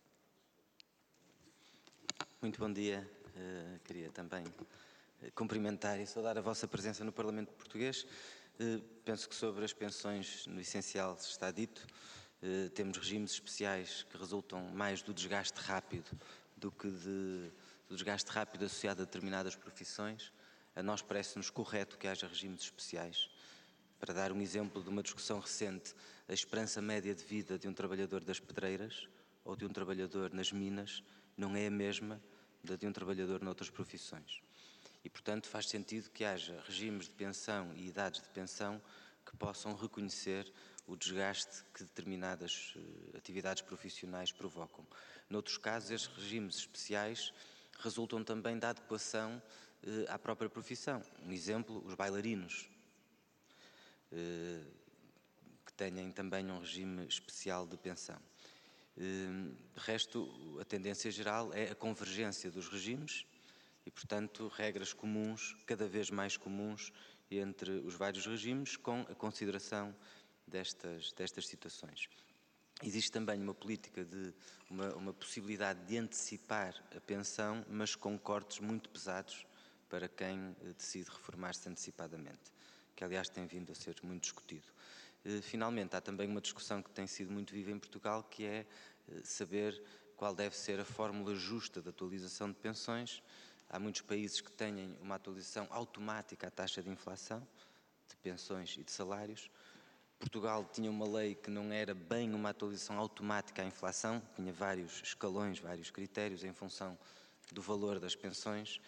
Muito bom dia. Uh, queria também uh, cumprimentar e saudar a vossa presença no Parlamento Português. Uh, penso que sobre as pensões, no essencial, está dito. Uh, temos regimes especiais que resultam mais do desgaste rápido do que de, do desgaste rápido associado a determinadas profissões. A nós parece-nos correto que haja regimes especiais. Para dar um exemplo de uma discussão recente, a esperança média de vida de um trabalhador das pedreiras ou de um trabalhador nas minas não é a mesma da de um trabalhador noutras profissões. E, portanto, faz sentido que haja regimes de pensão e idades de pensão que possam reconhecer o desgaste que determinadas uh, atividades profissionais provocam. Noutros casos, estes regimes especiais resultam também da adequação uh, à própria profissão. Um exemplo, os bailarinos, uh, que têm também um regime especial de pensão. De resto, a tendência geral é a convergência dos regimes e, portanto, regras comuns, cada vez mais comuns, entre os vários regimes, com a consideração destas, destas situações. Existe também uma política de, uma, uma possibilidade de antecipar a pensão, mas com cortes muito pesados para quem decide reformar-se antecipadamente, que aliás tem vindo a ser muito discutido. Finalmente, há também uma discussão que tem sido muito viva em Portugal, que é saber qual deve ser a fórmula justa de atualização de pensões. Há muitos países que têm uma atualização automática à taxa de inflação, de pensões e de salários. Portugal tinha uma lei que não era bem uma atualização automática à inflação, tinha vários escalões, vários critérios em função do valor das pensões.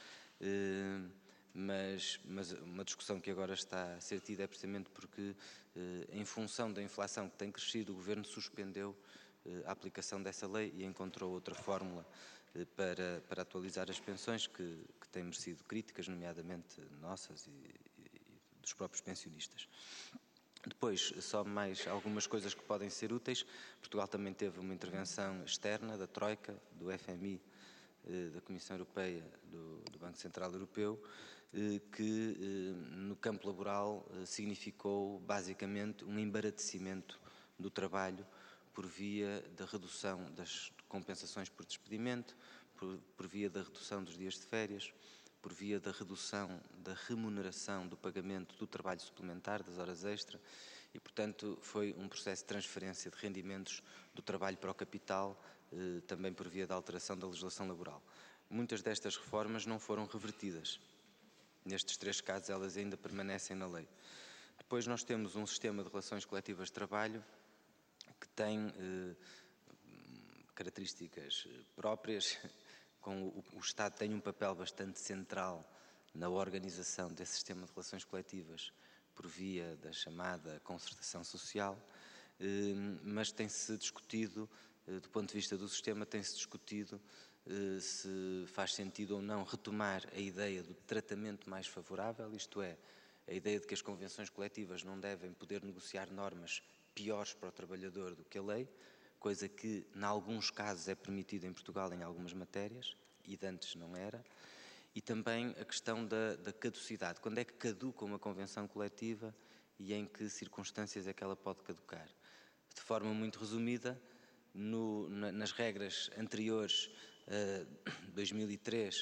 Mas, mas uma discussão que agora está a ser tida é precisamente porque, eh, em função da inflação que tem crescido, o Governo suspendeu eh, a aplicação dessa lei e encontrou outra fórmula eh, para, para atualizar as pensões que, que têm merecido críticas, nomeadamente nossas e, e dos próprios pensionistas. Depois, só mais algumas coisas que podem ser úteis. Portugal também teve uma intervenção externa da Troika, do F M I, eh, da Comissão Europeia, do, do Banco Central Europeu, que no campo laboral significou basicamente um embaratecimento do trabalho por via da redução das compensações por despedimento, por, por via da redução dos dias de férias, por via da redução da remuneração do pagamento do trabalho suplementar, das horas extra, e, portanto, foi um processo de transferência de rendimentos do trabalho para o capital, também por via da alteração da legislação laboral. Muitas destas reformas não foram revertidas. Nestes três casos, elas ainda permanecem na lei. Depois nós temos um sistema de relações coletivas de trabalho que tem eh, características próprias, com o, o Estado tem um papel bastante central na organização desse sistema de relações coletivas por via da chamada concertação social, eh, mas tem-se discutido, eh, do ponto de vista do sistema, tem-se discutido se faz sentido ou não retomar a ideia do tratamento mais favorável, isto é, a ideia de que as convenções coletivas não devem poder negociar normas piores para o trabalhador do que a lei, coisa que, em alguns casos, é permitida em Portugal em algumas matérias, e de antes não era, e também a questão da, da caducidade. Quando é que caduca uma convenção coletiva e em que circunstâncias é que ela pode caducar? De forma muito resumida, no, na, nas regras anteriores, Uh, dois mil e três,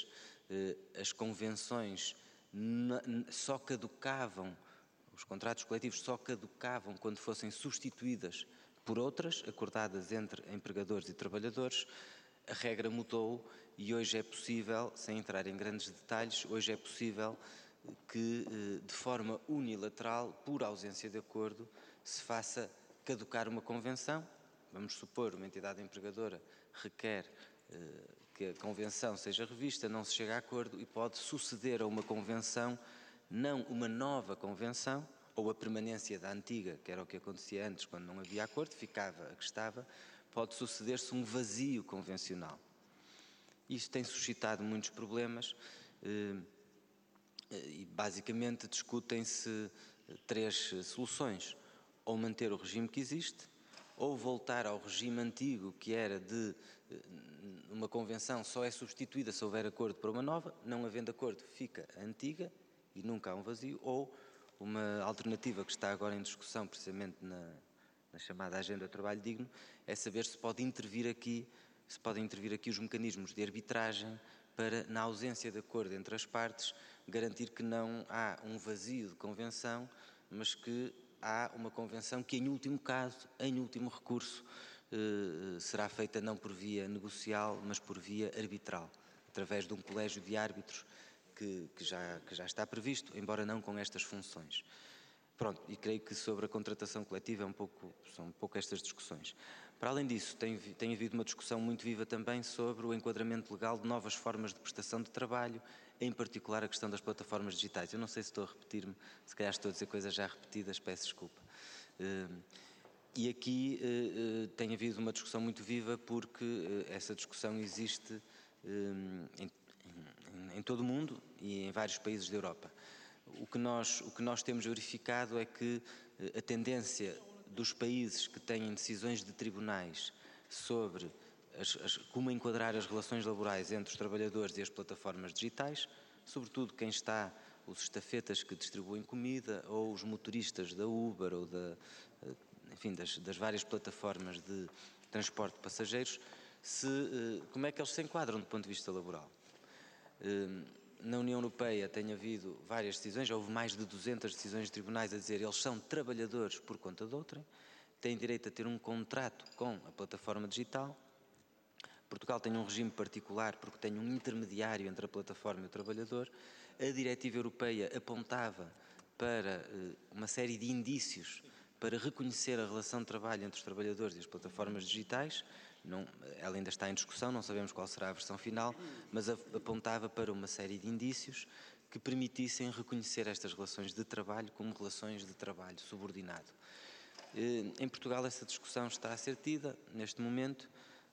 as convenções só caducavam, os contratos coletivos só caducavam quando fossem substituídas por outras, acordadas entre empregadores e trabalhadores, a regra mudou e hoje é possível, sem entrar em grandes detalhes, hoje é possível que de forma unilateral, por ausência de acordo, se faça caducar uma convenção. Vamos supor, uma entidade empregadora requer que a convenção seja revista, não se chega a acordo e pode suceder a uma convenção, não uma nova convenção, ou a permanência da antiga, que era o que acontecia antes, quando não havia acordo, ficava a que estava, pode suceder-se um vazio convencional. Isto tem suscitado muitos problemas e basicamente discutem-se três soluções: ou manter o regime que existe, ou voltar ao regime antigo, que era de uma convenção só é substituída se houver acordo para uma nova, não havendo acordo fica a antiga e nunca há um vazio, ou uma alternativa que está agora em discussão precisamente na, na chamada Agenda do Trabalho Digno, é saber se pode intervir aqui, se podem intervir aqui os mecanismos de arbitragem para, na ausência de acordo entre as partes, garantir que não há um vazio de convenção, mas que há uma convenção que, em último caso, em último recurso, eh, será feita não por via negocial, mas por via arbitral, através de um colégio de árbitros que, que, já, que já está previsto, embora não com estas funções. Pronto, e creio que sobre a contratação coletiva é um pouco, são um pouco estas discussões. Para além disso, tem, tem havido uma discussão muito viva também sobre o enquadramento legal de novas formas de prestação de trabalho, em particular a questão das plataformas digitais. Eu não sei se estou a repetir-me, se calhar estou a dizer coisas já repetidas, peço desculpa. E aqui tem havido uma discussão muito viva porque essa discussão existe em, em, em todo o mundo e em vários países da Europa. O que nós, o que nós temos verificado é que a tendência dos países que têm decisões de tribunais sobre as, as, como enquadrar as relações laborais entre os trabalhadores e as plataformas digitais, sobretudo quem está, os estafetas que distribuem comida, ou os motoristas da Uber, ou da, enfim, das, das várias plataformas de transporte de passageiros, se, como é que eles se enquadram do ponto de vista laboral. Na União Europeia tem havido várias decisões, já houve mais de duzentas decisões de tribunais a dizer que eles são trabalhadores por conta de outrem, têm direito a ter um contrato com a plataforma digital. Portugal tem um regime particular porque tem um intermediário entre a plataforma e o trabalhador. A diretiva europeia apontava para uh, uma série de indícios para reconhecer a relação de trabalho entre os trabalhadores e as plataformas digitais. Não, ela ainda está em discussão, não sabemos qual será a versão final, mas apontava para uma série de indícios que permitissem reconhecer estas relações de trabalho como relações de trabalho subordinado. Em Portugal essa discussão está a ser tida neste momento.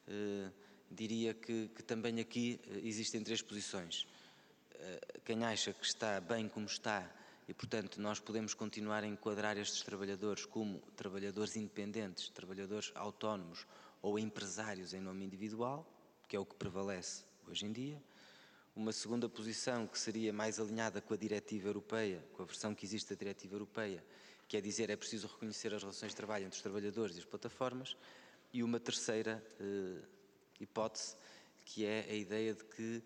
Diria que, que também aqui existem três posições. Quem acha que está bem como está e, portanto, nós podemos continuar a enquadrar estes trabalhadores como trabalhadores independentes, trabalhadores autónomos, ou empresários em nome individual, que é o que prevalece hoje em dia. Uma segunda posição que seria mais alinhada com a diretiva europeia, com a versão que existe da diretiva europeia, que é dizer é preciso reconhecer as relações de trabalho entre os trabalhadores e as plataformas. E uma terceira eh, hipótese, que é a ideia de que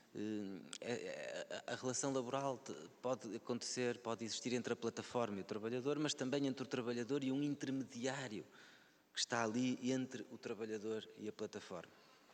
eh, a, a relação laboral pode acontecer, pode existir entre a plataforma e o trabalhador, mas também entre o trabalhador e um intermediário que está ali entre o trabalhador e a plataforma.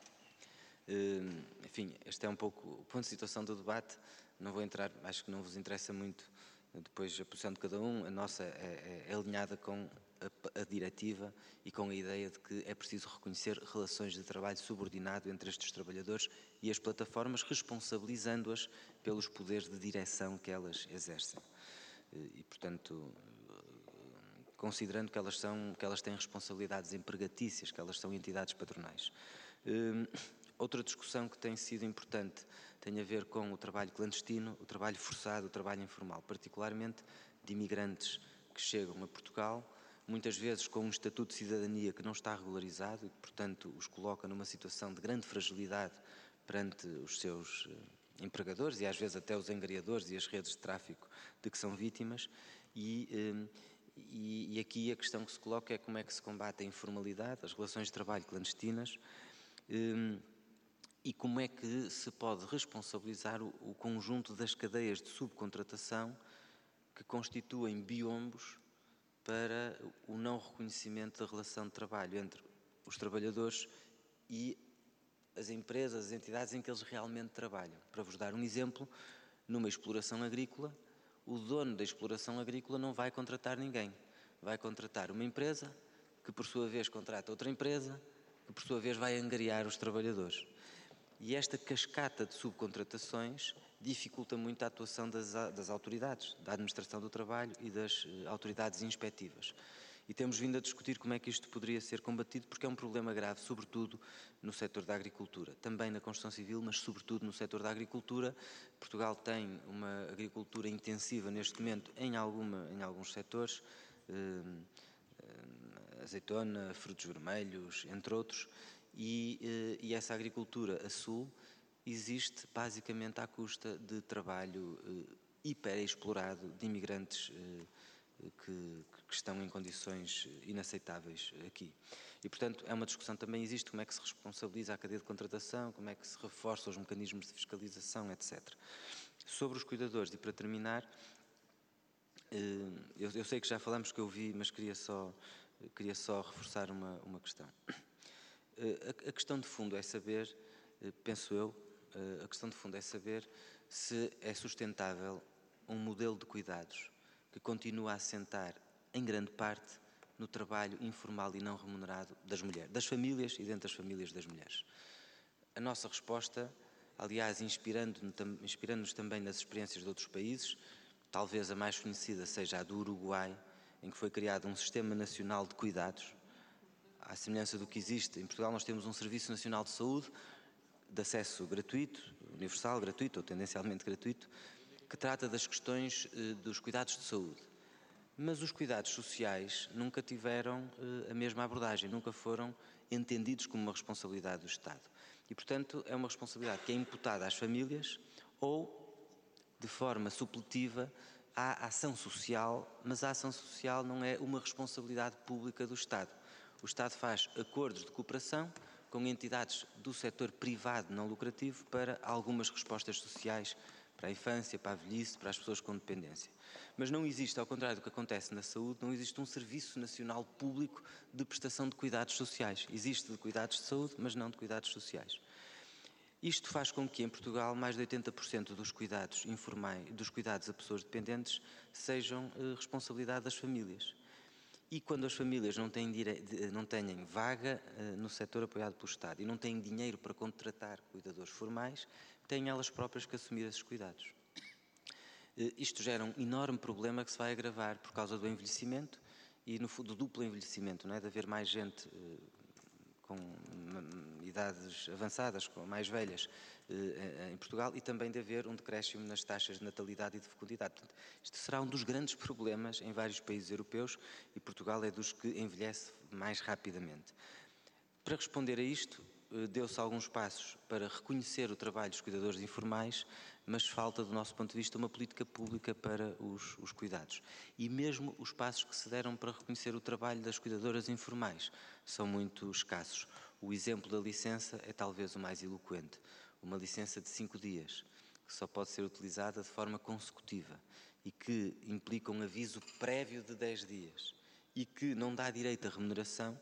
Enfim, este é um pouco o ponto de situação do debate. Não vou entrar, acho que não vos interessa muito depois a posição de cada um. A nossa é, é alinhada com a, a diretiva e com a ideia de que é preciso reconhecer relações de trabalho subordinado entre estes trabalhadores e as plataformas, responsabilizando-as pelos poderes de direção que elas exercem. E, portanto, considerando que elas, são, que elas têm responsabilidades empregatícias, que elas são entidades patronais. Hum, outra discussão que tem sido importante tem a ver com o trabalho clandestino, o trabalho forçado, o trabalho informal, particularmente de imigrantes que chegam a Portugal, muitas vezes com um estatuto de cidadania que não está regularizado e que, portanto, os coloca numa situação de grande fragilidade perante os seus empregadores e às vezes até os angariadores e as redes de tráfico de que são vítimas. E, hum, E, e aqui a questão que se coloca é como é que se combate a informalidade, as relações de trabalho clandestinas, um, e como é que se pode responsabilizar o, o conjunto das cadeias de subcontratação que constituem biombos para o não reconhecimento da relação de trabalho entre os trabalhadores e as empresas, as entidades em que eles realmente trabalham. Para vos dar um exemplo, numa exploração agrícola, o dono da exploração agrícola não vai contratar ninguém. Vai contratar uma empresa, que por sua vez contrata outra empresa, que por sua vez vai angariar os trabalhadores. E esta cascata de subcontratações dificulta muito a atuação das, das autoridades, da administração do trabalho e das uh, autoridades inspectivas. E temos vindo a discutir como é que isto poderia ser combatido, porque é um problema grave, sobretudo no setor da agricultura. Também na construção civil, mas sobretudo no setor da agricultura. Portugal tem uma agricultura intensiva neste momento em, alguma, em alguns setores, eh, azeitona, frutos vermelhos, entre outros, e, eh, e essa agricultura a sul existe basicamente à custa de trabalho eh, hiperexplorado de imigrantes eh, Que, que estão em condições inaceitáveis aqui. E, portanto, é uma discussão que também existe, como é que se responsabiliza a cadeia de contratação, como é que se reforça os mecanismos de fiscalização, etcétera. Sobre os cuidadores, e para terminar, eu, eu sei que já falamos que eu vi, mas queria só, queria só reforçar uma, uma questão. A, a questão de fundo é saber, penso eu, a questão de fundo é saber se é sustentável um modelo de cuidados que continua a assentar, em grande parte, no trabalho informal e não remunerado das mulheres, das famílias e dentro das famílias das mulheres. A nossa resposta, aliás, inspirando-nos inspirando-nos também nas experiências de outros países, talvez a mais conhecida seja a do Uruguai, em que foi criado um Sistema Nacional de Cuidados, à semelhança do que existe. Em Portugal nós temos um Serviço Nacional de Saúde, de acesso gratuito, universal, gratuito ou tendencialmente gratuito, que trata das questões eh, dos cuidados de saúde. Mas os cuidados sociais nunca tiveram eh, a mesma abordagem, nunca foram entendidos como uma responsabilidade do Estado. E, portanto, é uma responsabilidade que é imputada às famílias ou, de forma supletiva, à ação social, mas a ação social não é uma responsabilidade pública do Estado. O Estado faz acordos de cooperação com entidades do setor privado não lucrativo para algumas respostas sociais para a infância, para a velhice, para as pessoas com dependência. Mas não existe, ao contrário do que acontece na saúde, não existe um Serviço Nacional Público de prestação de cuidados sociais. Existe de cuidados de saúde, mas não de cuidados sociais. Isto faz com que, em Portugal, mais de oitenta por cento dos cuidados informais, dos cuidados a pessoas dependentes, sejam eh, responsabilidade das famílias. E quando as famílias não têm, dire... não têm vaga eh, no setor apoiado pelo Estado e não têm dinheiro para contratar cuidadores formais, têm elas próprias que assumir esses cuidados. Isto gera um enorme problema que se vai agravar por causa do envelhecimento e no, do duplo envelhecimento, não é? De haver mais gente eh, com idades avançadas, com mais velhas eh, em Portugal e também de haver um decréscimo nas taxas de natalidade e de fecundidade. Portanto, isto será um dos grandes problemas em vários países europeus e Portugal é dos que envelhece mais rapidamente. Para responder a isto, deu-se alguns passos para reconhecer o trabalho dos cuidadores informais, mas falta, do nosso ponto de vista, uma política pública para os, os cuidados. E mesmo os passos que se deram para reconhecer o trabalho das cuidadoras informais são muito escassos. O exemplo da licença é talvez o mais eloquente. Uma licença de cinco dias, que só pode ser utilizada de forma consecutiva e que implica um aviso prévio de dez dias e que não dá direito à remuneração,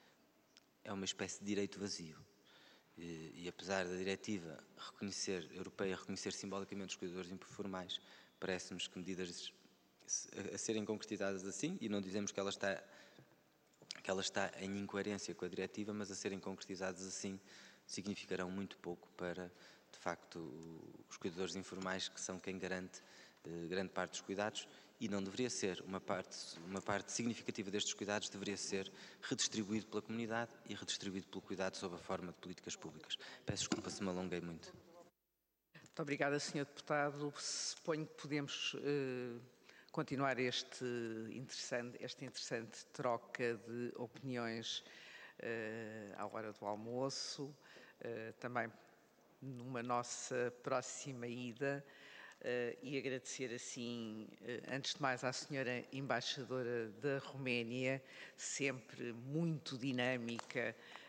é uma espécie de direito vazio. E, e apesar da diretiva reconhecer, europeia reconhecer simbolicamente os cuidadores informais, parece-nos que medidas a, a serem concretizadas assim, e não dizemos que ela, está, que ela está em incoerência com a diretiva, mas a serem concretizadas assim significarão muito pouco para, de facto, os cuidadores informais, que são quem garante eh, grande parte dos cuidados, e não deveria ser, uma parte, uma parte significativa destes cuidados deveria ser redistribuído pela comunidade e redistribuído pelo cuidado sob a forma de políticas públicas. Peço desculpa se me alonguei muito. Muito obrigada, senhor Deputado. Suponho que podemos uh, continuar este interessante, esta interessante troca de opiniões uh, à hora do almoço, uh, também numa nossa próxima ida. Uh, e agradecer assim, uh, antes de mais, à senhora embaixadora da Roménia, sempre muito dinâmica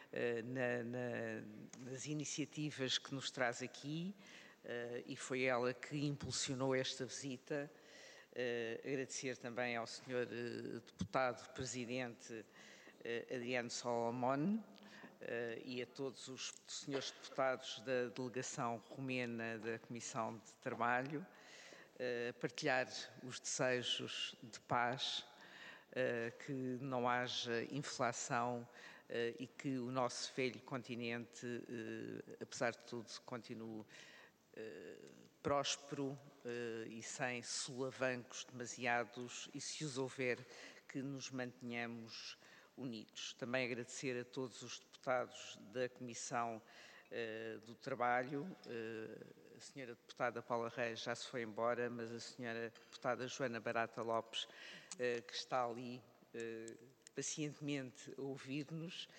na, na, nas iniciativas que nos traz aqui e foi ela que impulsionou esta visita. Agradecer também ao senhor Deputado Presidente Adriano Solomon e a todos os senhores deputados da delegação romena da Comissão de Trabalho, partilhar os desejos de paz, que não haja inflação e que o nosso velho continente, apesar de tudo, continue próspero e sem solavancos demasiados, e se os houver, que nos mantenhamos unidos. Também agradecer a todos os deputados da Comissão do Trabalho. A senhora deputada Paula Reis já se foi embora, mas a senhora deputada Joana Barata Lopes, que está ali pacientemente a ouvir-nos,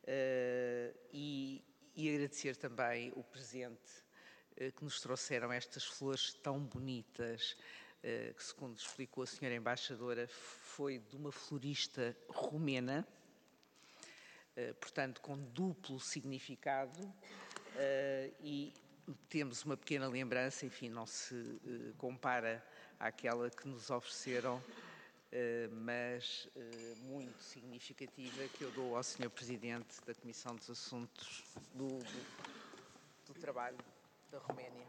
e, e agradecer também o presente que nos trouxeram estas flores tão bonitas, que, segundo explicou a senhora embaixadora, foi de uma florista romena, portanto com duplo significado, e temos uma pequena lembrança, enfim, não se compara àquela que nos ofereceram, mas muito significativa, que eu dou ao senhor Presidente da Comissão dos Assuntos do, do, do Trabalho da Roménia.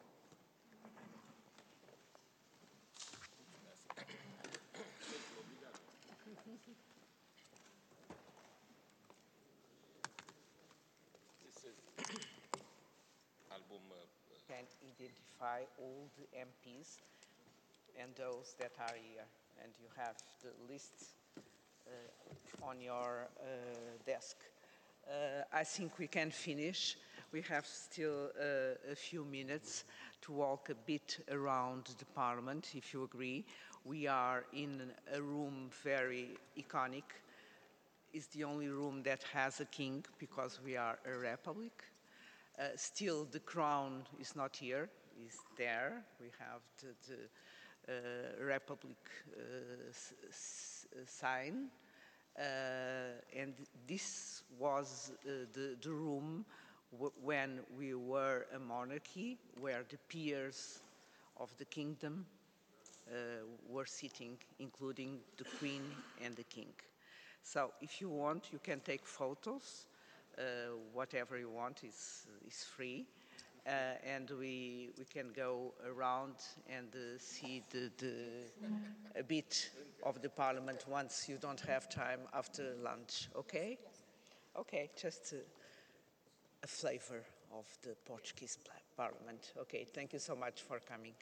Can identify all the M Ps and those that are here, and you have the list uh, on your uh, desk. Uh, I think we can finish. We have still uh, a few minutes to walk a bit around the Parliament, if you agree. We are in a room very iconic. It's the only room that has a king, because we are a republic. Uh, still, the crown is not here, it's there. We have the, the uh, Republic uh, s s sign. Uh, and this was uh, the, the room w when we were a monarchy, where the peers of the kingdom uh, were sitting, including the queen and the king. So if you want, you can take photos. Uh, whatever you want is, is free. Uh, and we, we can go around and uh, see the, the, a bit of the Parliament once you don't have time after lunch, okay? Okay, just a, a flavor of the Portuguese Parliament. Okay, thank you so much for coming.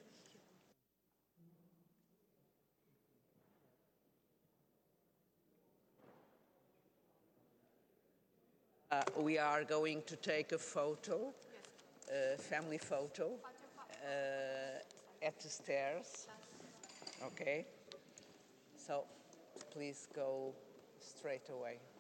Uh, we are going to take a photo, a family photo, uh, at the stairs. Okay? So please go straight away.